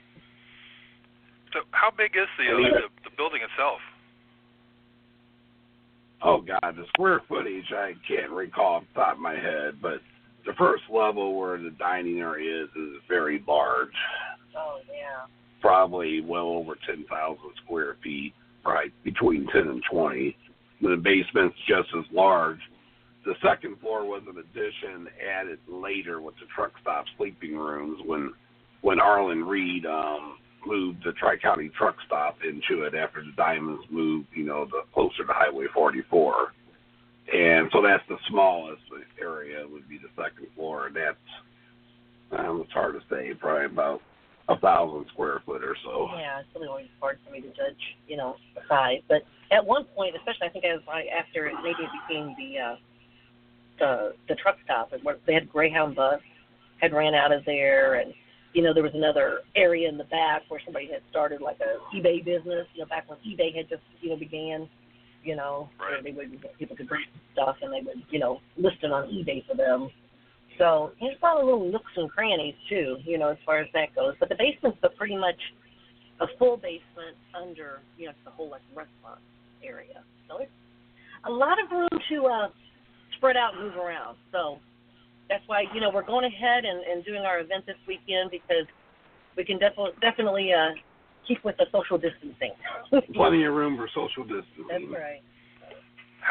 Speaker 2: So how big is the, uh, the the building itself?
Speaker 3: Oh, God, the square footage I can't recall off the top of my head, but the first level where the dining area is is very large.
Speaker 4: Oh, yeah.
Speaker 3: Probably well over ten thousand square feet, right, between ten and twenty. The basement's just as large. The second floor was an addition added later with the truck stop sleeping rooms when when Arlen Reed um, moved the Tri-County truck stop into it after the Diamonds moved, you know, the closer to Highway forty-four. And so that's the smallest area would be the second floor. And that's, um, it's hard to say, probably about a thousand square foot or so.
Speaker 4: Yeah, it's really always hard for me to judge, you know, the size. But at one point, especially I think as I, after it maybe it became the, uh, the the truck stop, where they had Greyhound bus, had ran out of there, and you know there was another area in the back where somebody had started like a eBay business, you know, back when eBay had just you know began, you know,
Speaker 2: right.
Speaker 4: where they would people could bring stuff and they would you know list it on eBay for them. So there's probably little nooks and crannies too, you know, as far as that goes. But the basement's a pretty much a full basement under you know the whole like restaurant area. So it's a lot of room to uh. spread out and move around. So that's why, you know, we're going ahead and, and doing our event this weekend because we can definitely definitely uh, keep with the social distancing.
Speaker 3: Plenty of room for social distancing.
Speaker 4: That's right.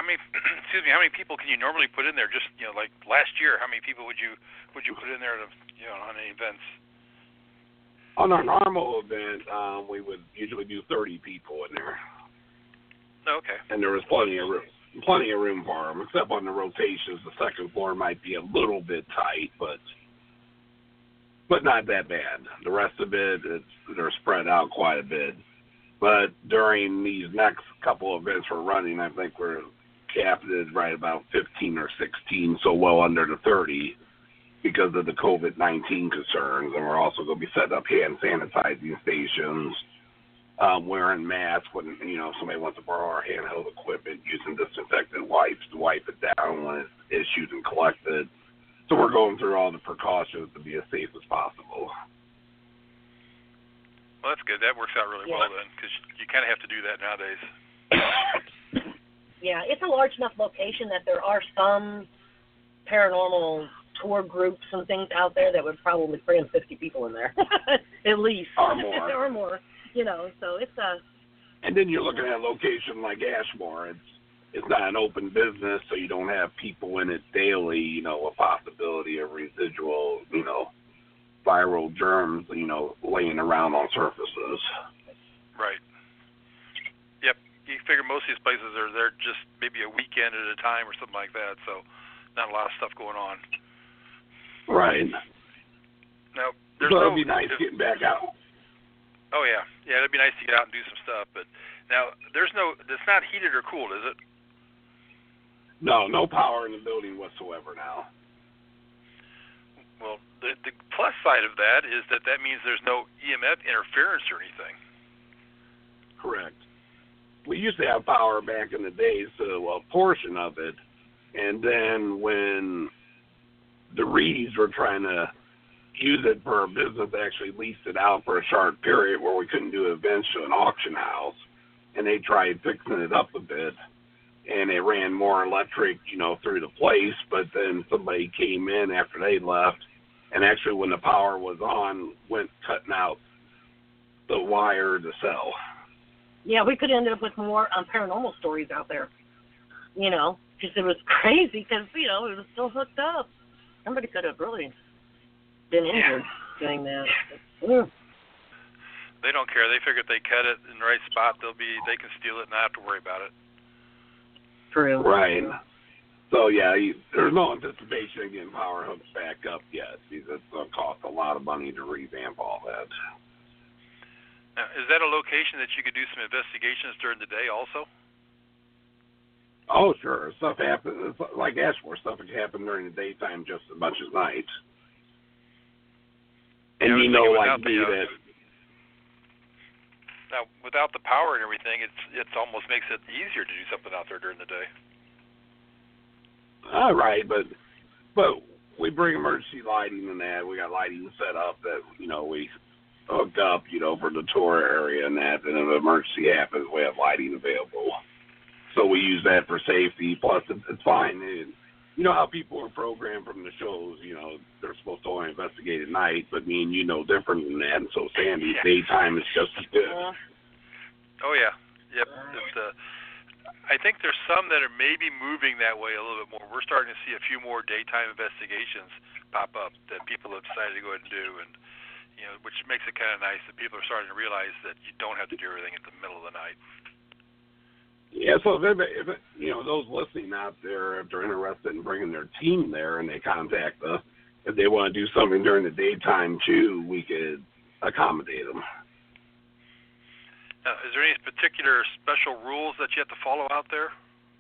Speaker 2: many excuse me, how many people can you normally put in there? Just you know, like last year, how many people would you would you put in there to, you know, on any events?
Speaker 3: On our normal event, um, we would usually do thirty people in there.
Speaker 2: Oh, okay.
Speaker 3: And there was plenty of room, plenty of room for them, except on the rotations. The second floor might be a little bit tight, but but not that bad. The rest of it, it's, they're spread out quite a bit. But during these next couple of events we're running, I think we're capped at right about fifteen or sixteen, so well under the thirty because of the COVID nineteen concerns. And we're also going to be setting up hand sanitizing stations, um, wearing masks when, you know, somebody wants to borrow our handheld equipment, using disinfectant wipes to wipe it down when it's issued and collected. So we're going through all the precautions to be as safe as possible.
Speaker 2: Well, that's good. That works out really
Speaker 4: Yeah.
Speaker 2: well then, because you kind of have to do that nowadays.
Speaker 4: Yeah, it's a large enough location that there are some paranormal tour groups and things out there that would probably bring fifty people in there, at least.
Speaker 3: Or more.
Speaker 4: or more, you know, so it's a...
Speaker 3: And then you're looking at a location like Ashmore. It's it's not an open business, so you don't have people in it daily, you know, a possibility of residual, you know, viral germs, you know, laying around on surfaces.
Speaker 2: Right. Yep. You figure most of these places are there just maybe a weekend at a time or something like that, so not a lot of stuff going on.
Speaker 3: Right.
Speaker 2: Now, there's
Speaker 3: So
Speaker 2: no,
Speaker 3: it'd be nice getting back out.
Speaker 2: Oh yeah, yeah, it'd be nice to get out and do some stuff. But now, there's no, it's not heated or cooled, is it?
Speaker 3: No, no power in the building whatsoever now.
Speaker 2: Well, the, the plus side of that is that that means there's no E M F interference or anything.
Speaker 3: Correct. We used to have power back in the days, so a portion of it, and then when the Reeds were trying to use it for a business, they actually leased it out for a short period where we couldn't do events to an auction house, and they tried fixing it up a bit, and it ran more electric, you know, through the place, but then somebody came in after they left, and actually when the power was on, went cutting out the wire to sell.
Speaker 4: Yeah, we could end up with more um, paranormal stories out there, you know, because it was crazy because, you know, it was still hooked up. Somebody could have really been injured
Speaker 2: Yeah.
Speaker 4: doing that. But, mm.
Speaker 2: They don't care. They figure if they cut it in the right spot, they'll be, they can steal it and not have to worry about it.
Speaker 4: True.
Speaker 3: Right. So, yeah, you, there's no anticipation of getting power hooks back up yet because it's going to cost a lot of money to revamp all that.
Speaker 2: Now, is that a location that you could do some investigations during the day also?
Speaker 3: Oh, sure. Stuff happens. It's like Ashmore, stuff can happen during the daytime just as much as night. And
Speaker 2: Yeah,
Speaker 3: you know, like
Speaker 2: without
Speaker 3: me,
Speaker 2: the, uh,
Speaker 3: that...
Speaker 2: Now, without the power and everything, it's it's almost makes it easier to do something out there during the day.
Speaker 3: All right, but but we bring emergency lighting and that. We got lighting set up that, you know, we hooked up, you know, for the tour area and that. And if an emergency happens, we have lighting available. So we use that for safety. Plus, it's, it's fine. It, you know how people are programmed from the shows, you know, they're supposed to only investigate at night, but me and you know different than that. And so, Sandy,
Speaker 2: Yeah.
Speaker 3: daytime is just as good.
Speaker 4: Uh,
Speaker 2: Oh yeah, yep. It's, uh, I think there's some that are maybe moving that way a little bit more. We're starting to see a few more daytime investigations pop up that people have decided to go ahead and do, and you know, which makes it kind of nice that people are starting to realize that you don't have to do everything at the middle of the night.
Speaker 3: Yeah, so if, anybody, if it, you know, those listening out there, if they're interested in bringing their team there and they contact us, if they want to do something during the daytime too, we could accommodate them.
Speaker 2: Now, is there any particular special rules that you have to follow out there?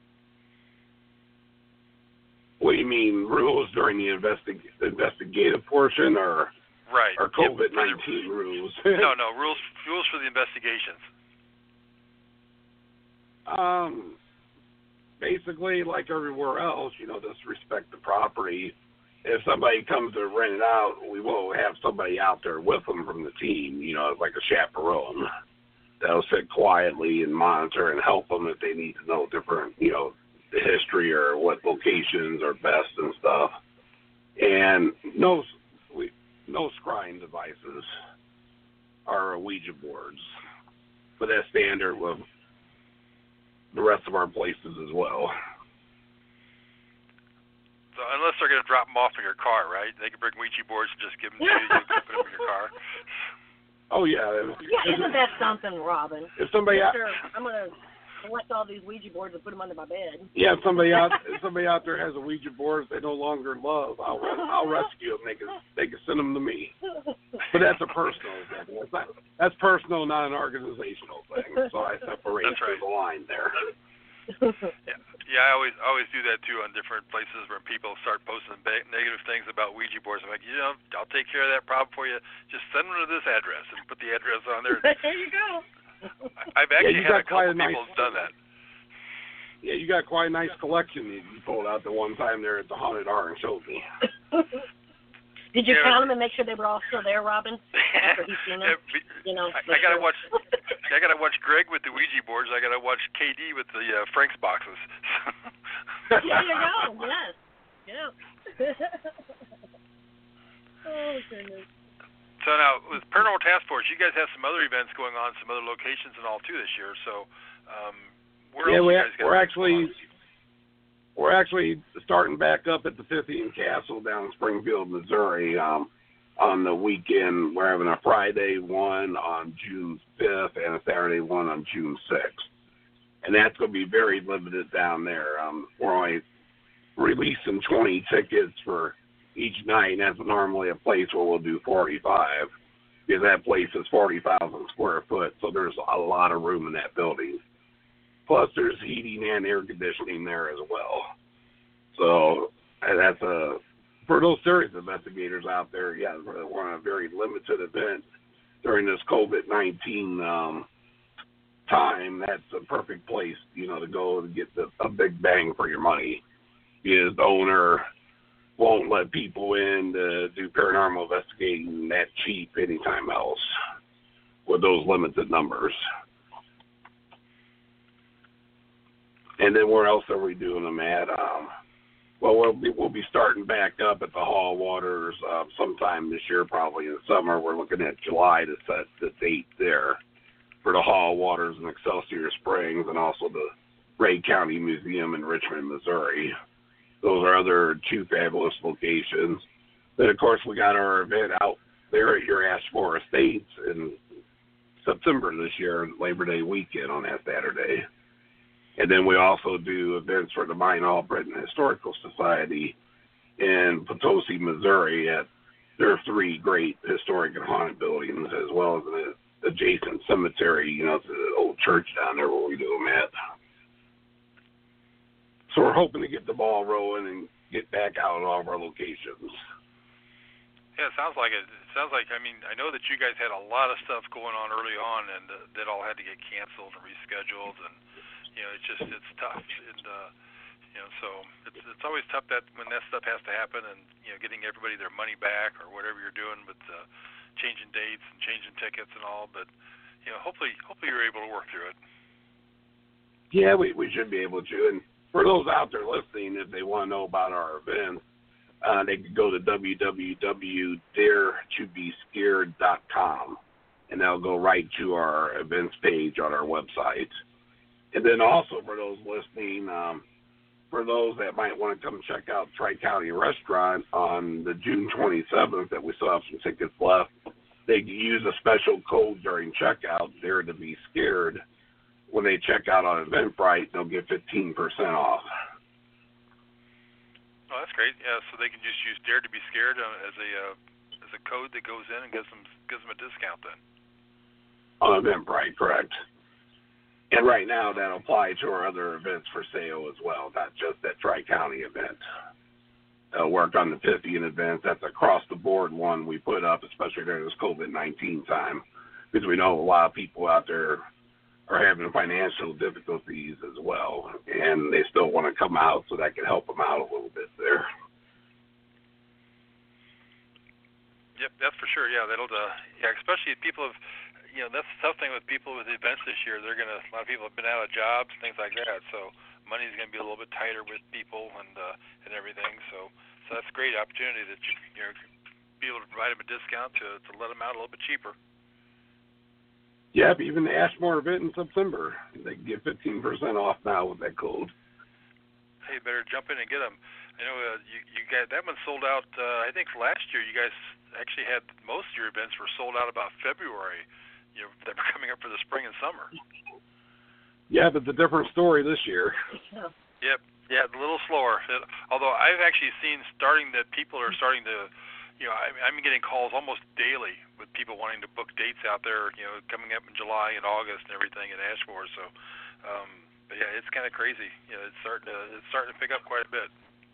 Speaker 3: What do you mean, rules during the investi- investigative portion, or
Speaker 2: Right.
Speaker 3: or
Speaker 2: Yep,
Speaker 3: COVID
Speaker 2: for the-
Speaker 3: nineteen rules?
Speaker 2: No, no rules. Rules for the investigations.
Speaker 3: Um, basically, like everywhere else, you know, just respect the property. If somebody comes to rent it out, we will have somebody out there with them from the team, you know, like a chaperone that'll sit quietly and monitor and help them if they need to know different, you know, the history or what locations are best and stuff. And no, we, no scrying devices or Ouija boards, but that's standard with the rest of our places as well.
Speaker 2: unless they're going to drop them off in your car, right? They can bring Ouija boards and just give them to you, you put them in your car.
Speaker 3: Oh yeah.
Speaker 4: Yeah, isn't that something, Robin?
Speaker 3: If somebody,
Speaker 4: yes, sir, I'm gonna collect all these Ouija boards and put them under my bed.
Speaker 3: Yeah, if somebody out, if somebody out there has a Ouija board they no longer love, I'll I'll rescue them. They can they can send them to me. But that's a personal thing. That's not, that's personal, not an organizational thing. So I separate
Speaker 2: That's right.
Speaker 3: the line there.
Speaker 2: yeah, yeah. I always always do that too on different places where people start posting ba- negative things about Ouija boards. I'm like, you know, I'll take care of that problem for you. Just send them to this address and put the address on there.
Speaker 4: There you go.
Speaker 2: I've actually
Speaker 3: yeah,
Speaker 2: had a couple
Speaker 3: a
Speaker 2: people
Speaker 3: nice,
Speaker 2: done that.
Speaker 3: Yeah, you got quite a nice collection you pulled out the one time there at the Haunted R and showed me.
Speaker 4: Did you
Speaker 2: yeah.
Speaker 4: count them and make sure they were all still there, Robin? After he's seen them?
Speaker 2: yeah,
Speaker 4: you know,
Speaker 2: I, I gotta
Speaker 4: sure.
Speaker 2: watch. I gotta watch Greg with the Ouija boards. I gotta watch K D with the uh, Frank's boxes.
Speaker 4: There you go. Yes. Yeah. Oh goodness.
Speaker 2: So now with Paranormal Task Force, you guys have some other events going on, some other locations and all too this year. So um, where
Speaker 3: yeah,
Speaker 2: else
Speaker 3: we,
Speaker 2: you guys got?
Speaker 3: we're actually we're actually starting back up at the Fithian Castle down in Springfield, Missouri. Um, on the weekend, we're having a Friday one on June fifth and a Saturday one on June sixth, and that's going to be very limited down there. Um, we're only releasing twenty tickets for each night, and that's normally a place where we'll do forty-five, because that place is forty thousand square foot, so there's a lot of room in that building. Plus, there's heating and air conditioning there as well. So that's a, for those serious investigators out there, yeah, we're on a very limited event during this COVID nineteen um, time. That's a perfect place, you know, to go and get the, a big bang for your money. Because the owner won't let people in to do paranormal investigating that cheap anytime else with those limited numbers. And then where else are we doing them at? Um, well, we'll be, we'll be starting back up at the Hall Waters uh, sometime this year, probably in the summer. We're looking at July to set the date there for the Hall Waters in Excelsior Springs, and also the Ray County Museum in Richmond, Missouri. Those are other two fabulous locations. Then, of course, we got our event out there at your Ashmore Estates in September this year, Labor Day weekend on that Saturday. And then we also do events for the Mine Albritton Historical Society in Potosi, Missouri, at their three great historic and haunted buildings, as well as an adjacent cemetery, you know, to the old church down there where we do them at. So we're hoping to get the ball rolling and get back out at all of our locations.
Speaker 2: Yeah, it sounds like it. It sounds like, I mean, I know that you guys had a lot of stuff going on early on, and uh, that all had to get canceled and rescheduled, and you know, it's just it's tough, and uh, you know, so it's it's always tough that when that stuff has to happen, and you know, getting everybody their money back or whatever you're doing with uh, changing dates and changing tickets and all. But you know, hopefully, hopefully you're able to work through it.
Speaker 3: Yeah, we we should be able to. And for those out there listening, if they want to know about our events, uh, they can go to w w w dot dare to be scared dot com, and that'll go right to our events page on our website. And then also for those listening, um, for those that might want to come check out Tri-County Restaurant on the June twenty-seventh, that we still have some tickets left, they can use a special code during checkout, Dare to Be Scared. When they check out on Eventbrite, they'll get fifteen percent off.
Speaker 2: Oh, that's great. Yeah, so they can just use Dare to Be Scared uh, as a uh, as a code that goes in and gives them gives them a discount then.
Speaker 3: On Eventbrite, correct. And right now, that'll apply to our other events for sale as well, not just that Tri-County event. Uh, work on the Pythian event. That's across the board one we put up, especially during this COVID nineteen time, because we know a lot of people out there are having financial difficulties as well, and they still want to come out, so that can help them out a little bit there.
Speaker 2: Yep, that's for sure. Yeah, that'll. Uh, yeah, especially if people have. You know, that's the tough thing with people with events this year. They're gonna. A lot of people have been out of jobs, things like that. So money's gonna be a little bit tighter with people and uh, and everything. So so that's a great opportunity that you you're be able to provide them a discount to to let them out a little bit cheaper.
Speaker 3: Yep, even the Ashmore event in September, they can get fifteen percent off now with that code.
Speaker 2: hey, better jump in and get them. I know uh, you you got that one sold out. Uh, I think last year you guys actually had most of your events were sold out about February. You know, that were coming up for the spring and summer.
Speaker 3: Yeah, but it's a different story this year.
Speaker 4: Yeah.
Speaker 2: Yep. Yeah, a little slower. It, although I've actually seen starting that people are starting to, you know, I, I'm getting calls almost daily with people wanting to book dates out there. You know, coming up in July and August and everything at Ashmore. So, um, but yeah, it's kind of crazy. You know, it's starting to it's starting to pick up quite a bit.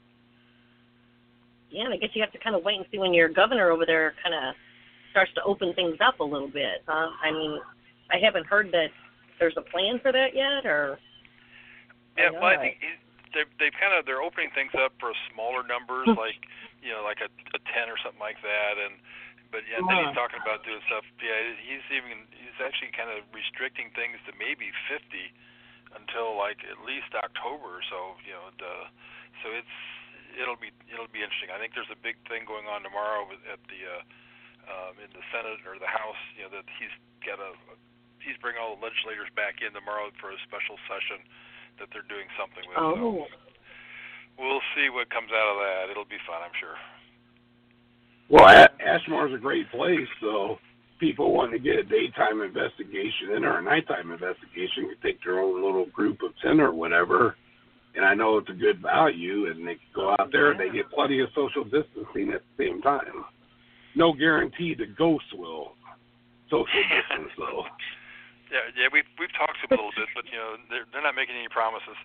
Speaker 4: Yeah, and I guess you have to kind of wait and see when your governor over there kind of starts to open things up a little bit. Uh, I mean, I haven't heard that there's a plan for that yet, or.
Speaker 2: Yeah, I well, I think they they kind of they're opening things up for smaller numbers, like you know, like a, a ten or something like that, and but yeah, then he's talking about doing stuff. Yeah, he's even he's actually kind of restricting things to maybe fifty until like at least October or so. You know, the, so it's. It'll be it'll be interesting. I think there's a big thing going on tomorrow at the uh, um, in the Senate or the House. You know that he's got a he's bringing all the legislators back in tomorrow for a special session that they're doing something with.
Speaker 4: Oh.
Speaker 2: So we'll see what comes out of that. It'll be fun, I'm sure.
Speaker 3: Well, Ashmore's a great place, so people wanting to get a daytime investigation in or a nighttime investigation can take their own little group of ten or whatever. And I know it's a good value, and they can go out there and they get plenty of social distancing at the same time. No guarantee the ghosts will social distance, though.
Speaker 2: Yeah, yeah, we've we've talked to them a little bit, but you know they're they're not making any promises.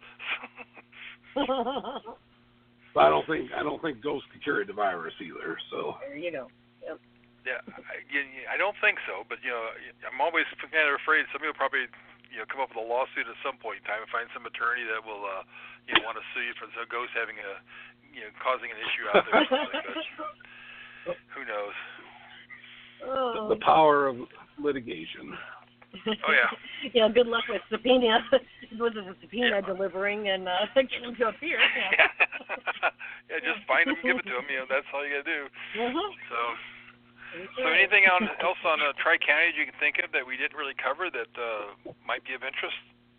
Speaker 3: But I don't think I don't think ghosts can carry the virus either. So
Speaker 4: there you go. Yep.
Speaker 2: Yeah, I, I don't think so, but you know I'm always kind of afraid somebody will probably. You know, come up with a lawsuit at some point in time and find some attorney that will, uh, you know, want to sue you for the ghost having a, you know, causing an issue out there. Or something. But who knows?
Speaker 4: Oh.
Speaker 3: The, the power of litigation.
Speaker 2: Oh yeah.
Speaker 4: Yeah. Good luck with subpoena. Was it a subpoena yeah. delivering and uh, getting them to appear?
Speaker 2: Yeah. Yeah. Just find them, give it to them. You know, that's all you gotta do.
Speaker 4: Mm-hmm.
Speaker 2: So. So anything on, else on uh, Tri-County you can think of that we didn't really cover that uh, might be of interest?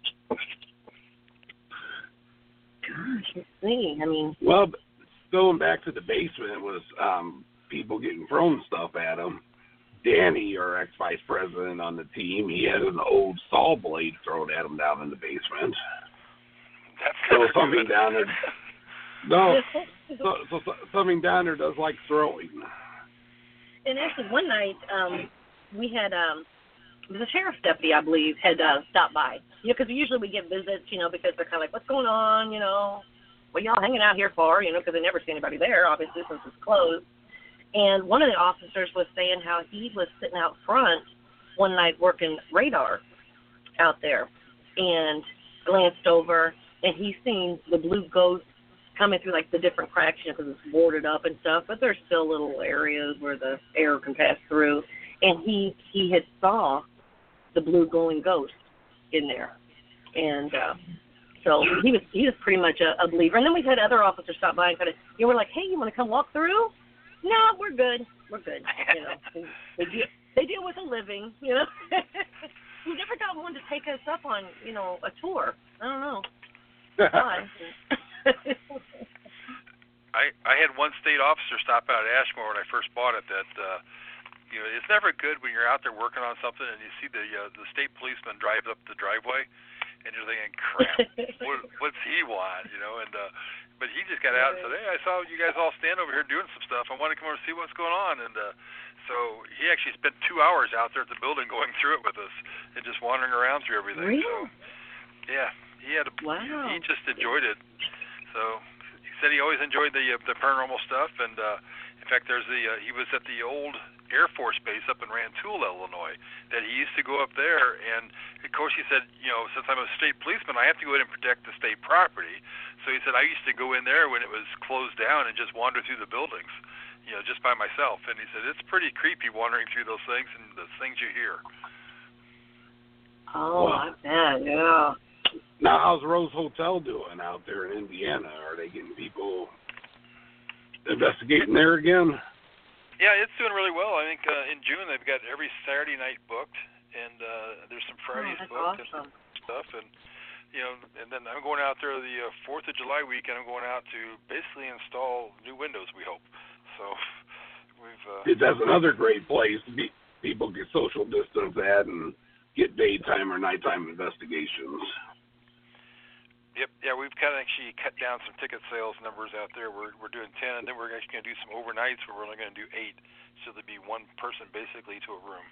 Speaker 4: Gosh, let's see. I mean,
Speaker 3: well, going back to the basement was um, people getting thrown stuff at them. Danny, our ex-vice president on the team, he had an old saw blade thrown at him down in the basement.
Speaker 2: That's
Speaker 3: so
Speaker 2: never
Speaker 3: something
Speaker 2: good.
Speaker 3: down there. No, so, so, so something down there does like throwing.
Speaker 4: And actually, one night um, we had um, it was a sheriff's deputy, I believe, had uh, stopped by. You know, because usually we get visits, you know, because they're kind of like, "What's going on?" You know, what y'all hanging out here for? You know, because they never see anybody there, obviously, since it's closed. And one of the officers was saying how he was sitting out front one night working radar out there, and glanced over, and he seen the blue ghost coming through like the different cracks, you know, because it's boarded up and stuff, but there's still little areas where the air can pass through. And he he had saw the blue glowing ghost in there, and uh, so he was he was pretty much a, a believer. And then we've had other officers stop by and kind of, you know, we're like, hey, you want to come walk through? No, we're good, we're good. You know, they, they deal they deal with a living, you know. We've never got one to take us up on, you know, a tour. I don't know. Why?
Speaker 2: I I had one state officer stop out at Ashmore when I first bought it. That uh, you know, it's never good when you're out there working on something and you see the uh, the state policeman drive up the driveway, and you're thinking, crap, what, what's he want? You know, and uh, but he just got out and said, hey, I saw you guys all stand over here doing some stuff. I want to come over and see what's going on. And uh, so he actually spent two hours out there at the building going through it with us and just wandering around through everything.
Speaker 4: Really?
Speaker 2: So yeah, he had a,
Speaker 4: wow.
Speaker 2: he, he just enjoyed it. So he said he always enjoyed the uh, the paranormal stuff, and uh, in fact, there's the uh, he was at the old Air Force Base up in Rantoul, Illinois, that he used to go up there, and of course he said, you know, since I'm a state policeman, I have to go in and protect the state property. So he said I used to go in there when it was closed down and just wander through the buildings, you know, just by myself. And he said it's pretty creepy wandering through those things and the things you hear.
Speaker 4: Oh, I bet, yeah.
Speaker 3: Now, how's Rose Hotel doing out there in Indiana? Are they getting people investigating there again?
Speaker 2: Yeah, it's doing really well. I think uh, in June they've got every Saturday night booked, and uh, there's some Fridays
Speaker 4: oh, that's
Speaker 2: booked
Speaker 4: awesome.
Speaker 2: and stuff. And you know, and then I'm going out there the uh, fourth of July weekend. I'm going out to basically install new windows, we hope. So we've... Uh,
Speaker 3: That's another great place to be, people get social distance at and get daytime or nighttime investigations.
Speaker 2: Yep, yeah, we've kind of actually cut down some ticket sales numbers out there. We're we're doing ten, and then we're actually going to do some overnights where we're only going to do eight. So there'll be one person basically to a room.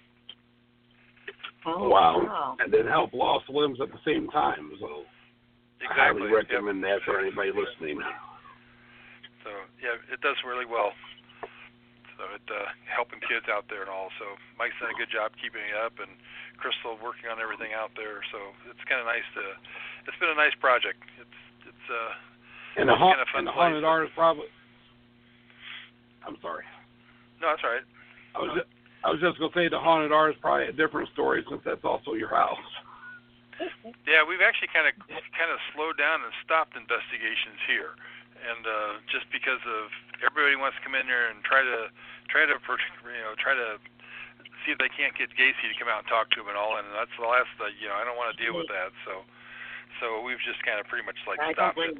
Speaker 4: Oh,
Speaker 3: wow.
Speaker 4: wow.
Speaker 3: And then help lost limbs at the same time. So
Speaker 2: Exactly.
Speaker 3: I highly recommend
Speaker 2: yep.
Speaker 3: that for anybody listening.
Speaker 2: So, yeah, it does really well. So it uh, helping kids out there and all. So Mike's done a good job keeping it up, and Crystal working on everything out there. So it's kind of nice to. It's been a nice project. It's it's uh.
Speaker 3: And the, ha-
Speaker 2: kind of fun
Speaker 3: and the
Speaker 2: place.
Speaker 3: haunted art is probably. I'm sorry.
Speaker 2: No, that's all right.
Speaker 3: I was just, I was just gonna say the haunted art is probably a different story since that's also your house.
Speaker 2: Yeah, we've actually kind of kind of slowed down and stopped investigations here, and uh, just because of everybody wants to come in there and try to try to you know try to see if they can't get Gacy to come out and talk to them and all, and that's the last uh, you know I don't want to deal with that, so so we've just kind of pretty much like
Speaker 4: I
Speaker 2: stopped
Speaker 4: don't
Speaker 2: it.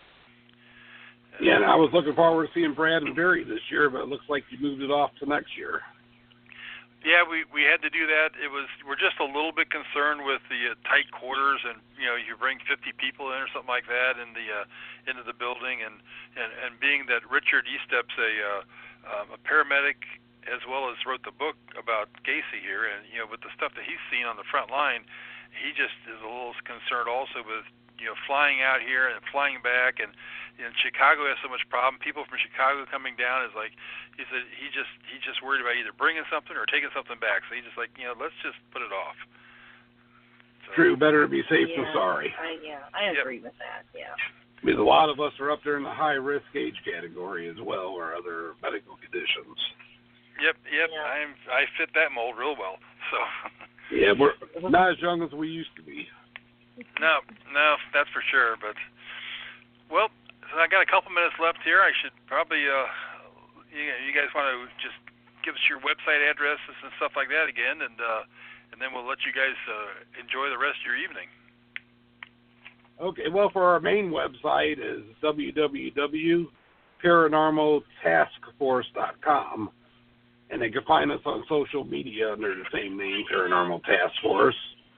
Speaker 3: Yeah, and I was looking forward to seeing Brad and Barry this year, but it looks like you moved it off to next year.
Speaker 2: Yeah, we we had to do that. It was we're just a little bit concerned with the uh, tight quarters, and you know, you bring fifty people in or something like that in the uh, into the building, and, and, and being that Richard Estep's a uh, um, a paramedic as well as wrote the book about Gacy here, and you know, with the stuff that he's seen on the front line, he just is a little concerned also with you know flying out here and flying back, and you know, Chicago has so much problem. People from Chicago coming down is like. He said he just he just worried about either bringing something or taking something back. So he just like you know let's just put it off. So,
Speaker 3: True, better to be safe
Speaker 4: yeah,
Speaker 3: than sorry.
Speaker 4: I, yeah, I agree yep. with that. Yeah.
Speaker 3: Because a lot of us are up there in the high risk age category as well, or other medical conditions.
Speaker 2: Yep, yep.
Speaker 4: Yeah.
Speaker 2: I'm I fit that mold real well. So.
Speaker 3: Yeah, we're not as young as we used to be.
Speaker 2: No, no, that's for sure. But well, so I got a couple minutes left here. I should probably. Uh, You, you guys want to just give us your website addresses and stuff like that again, and uh, and then we'll let you guys uh, enjoy the rest of your evening.
Speaker 3: Okay, well, for our main website is w w w dot paranormal task force dot com, and they can find us on social media under the same name, Paranormal Task Force.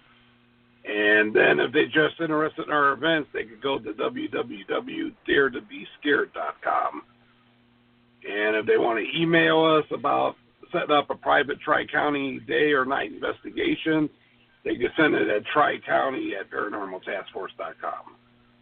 Speaker 3: And then if they're just interested in our events, they could go to w w w dot dare to be scared dot com. And if they want to email us about setting up a private Tri-County day or night investigation, they can send it at tri-county at paranormal task force dot com.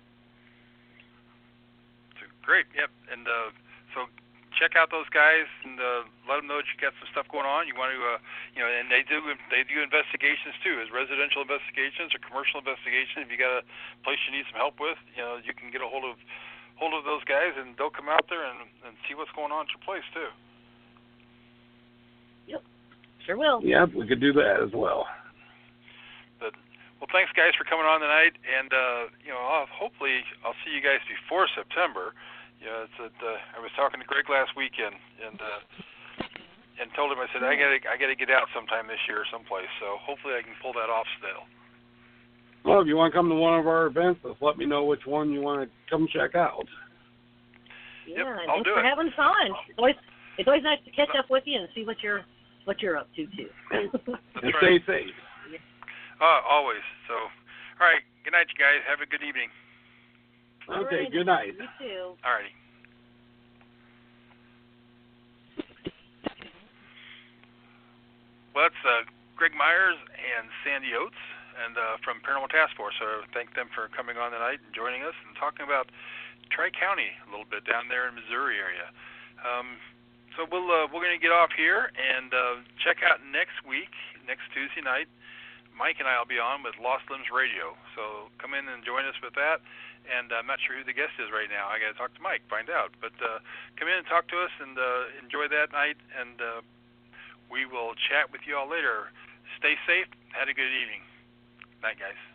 Speaker 2: So, great, yep. And uh, so check out those guys and uh, let them know that you got some stuff going on. You want to, uh, you know, and they do they do investigations too, as residential investigations or commercial investigations. If you got a place you need some help with, you know, you can get a hold of. hold of those guys, and they'll come out there and, and see what's going on at your place, too.
Speaker 4: Yep, sure will.
Speaker 3: Yeah, we could do that as well.
Speaker 2: But, well, thanks, guys, for coming on tonight, and, uh, you know, I'll, hopefully I'll see you guys before September. You know, it's at, uh, I was talking to Greg last weekend, and uh, and told him, I said, I got I got to get out sometime this year someplace, so hopefully I can pull that off still.
Speaker 3: Well, if you want to come to one of our events, just let me know which one you want to come check out.
Speaker 4: Yeah,
Speaker 2: Yep,
Speaker 4: and
Speaker 2: I'll
Speaker 4: thanks
Speaker 2: do
Speaker 4: for
Speaker 2: it.
Speaker 4: having us on. It's always, it's always nice to catch up with you and see what you're what you're up to, too.
Speaker 3: And
Speaker 2: That's
Speaker 3: stay
Speaker 2: right.
Speaker 3: safe.
Speaker 2: Uh, always. So, all right. Good night, you guys. Have a good evening.
Speaker 3: Okay,
Speaker 4: All right,
Speaker 3: good night.
Speaker 4: You too.
Speaker 2: All righty. Well, that's uh, Greg Myers and Sandy Oates, and uh, from Paranormal Task Force. So thank them for coming on tonight and joining us and talking about Tri-County a little bit down there in Missouri area. Um, so we'll uh, we're going to get off here and uh, check out next week, next Tuesday night. Mike and I will be on with Lost Limbs Radio. So come in and join us with that. And I'm not sure who the guest is right now. I got to talk to Mike, find out. But uh, come in and talk to us and uh, enjoy that night. And uh, we will chat with you all later. Stay safe. Have a good evening. Night, guys.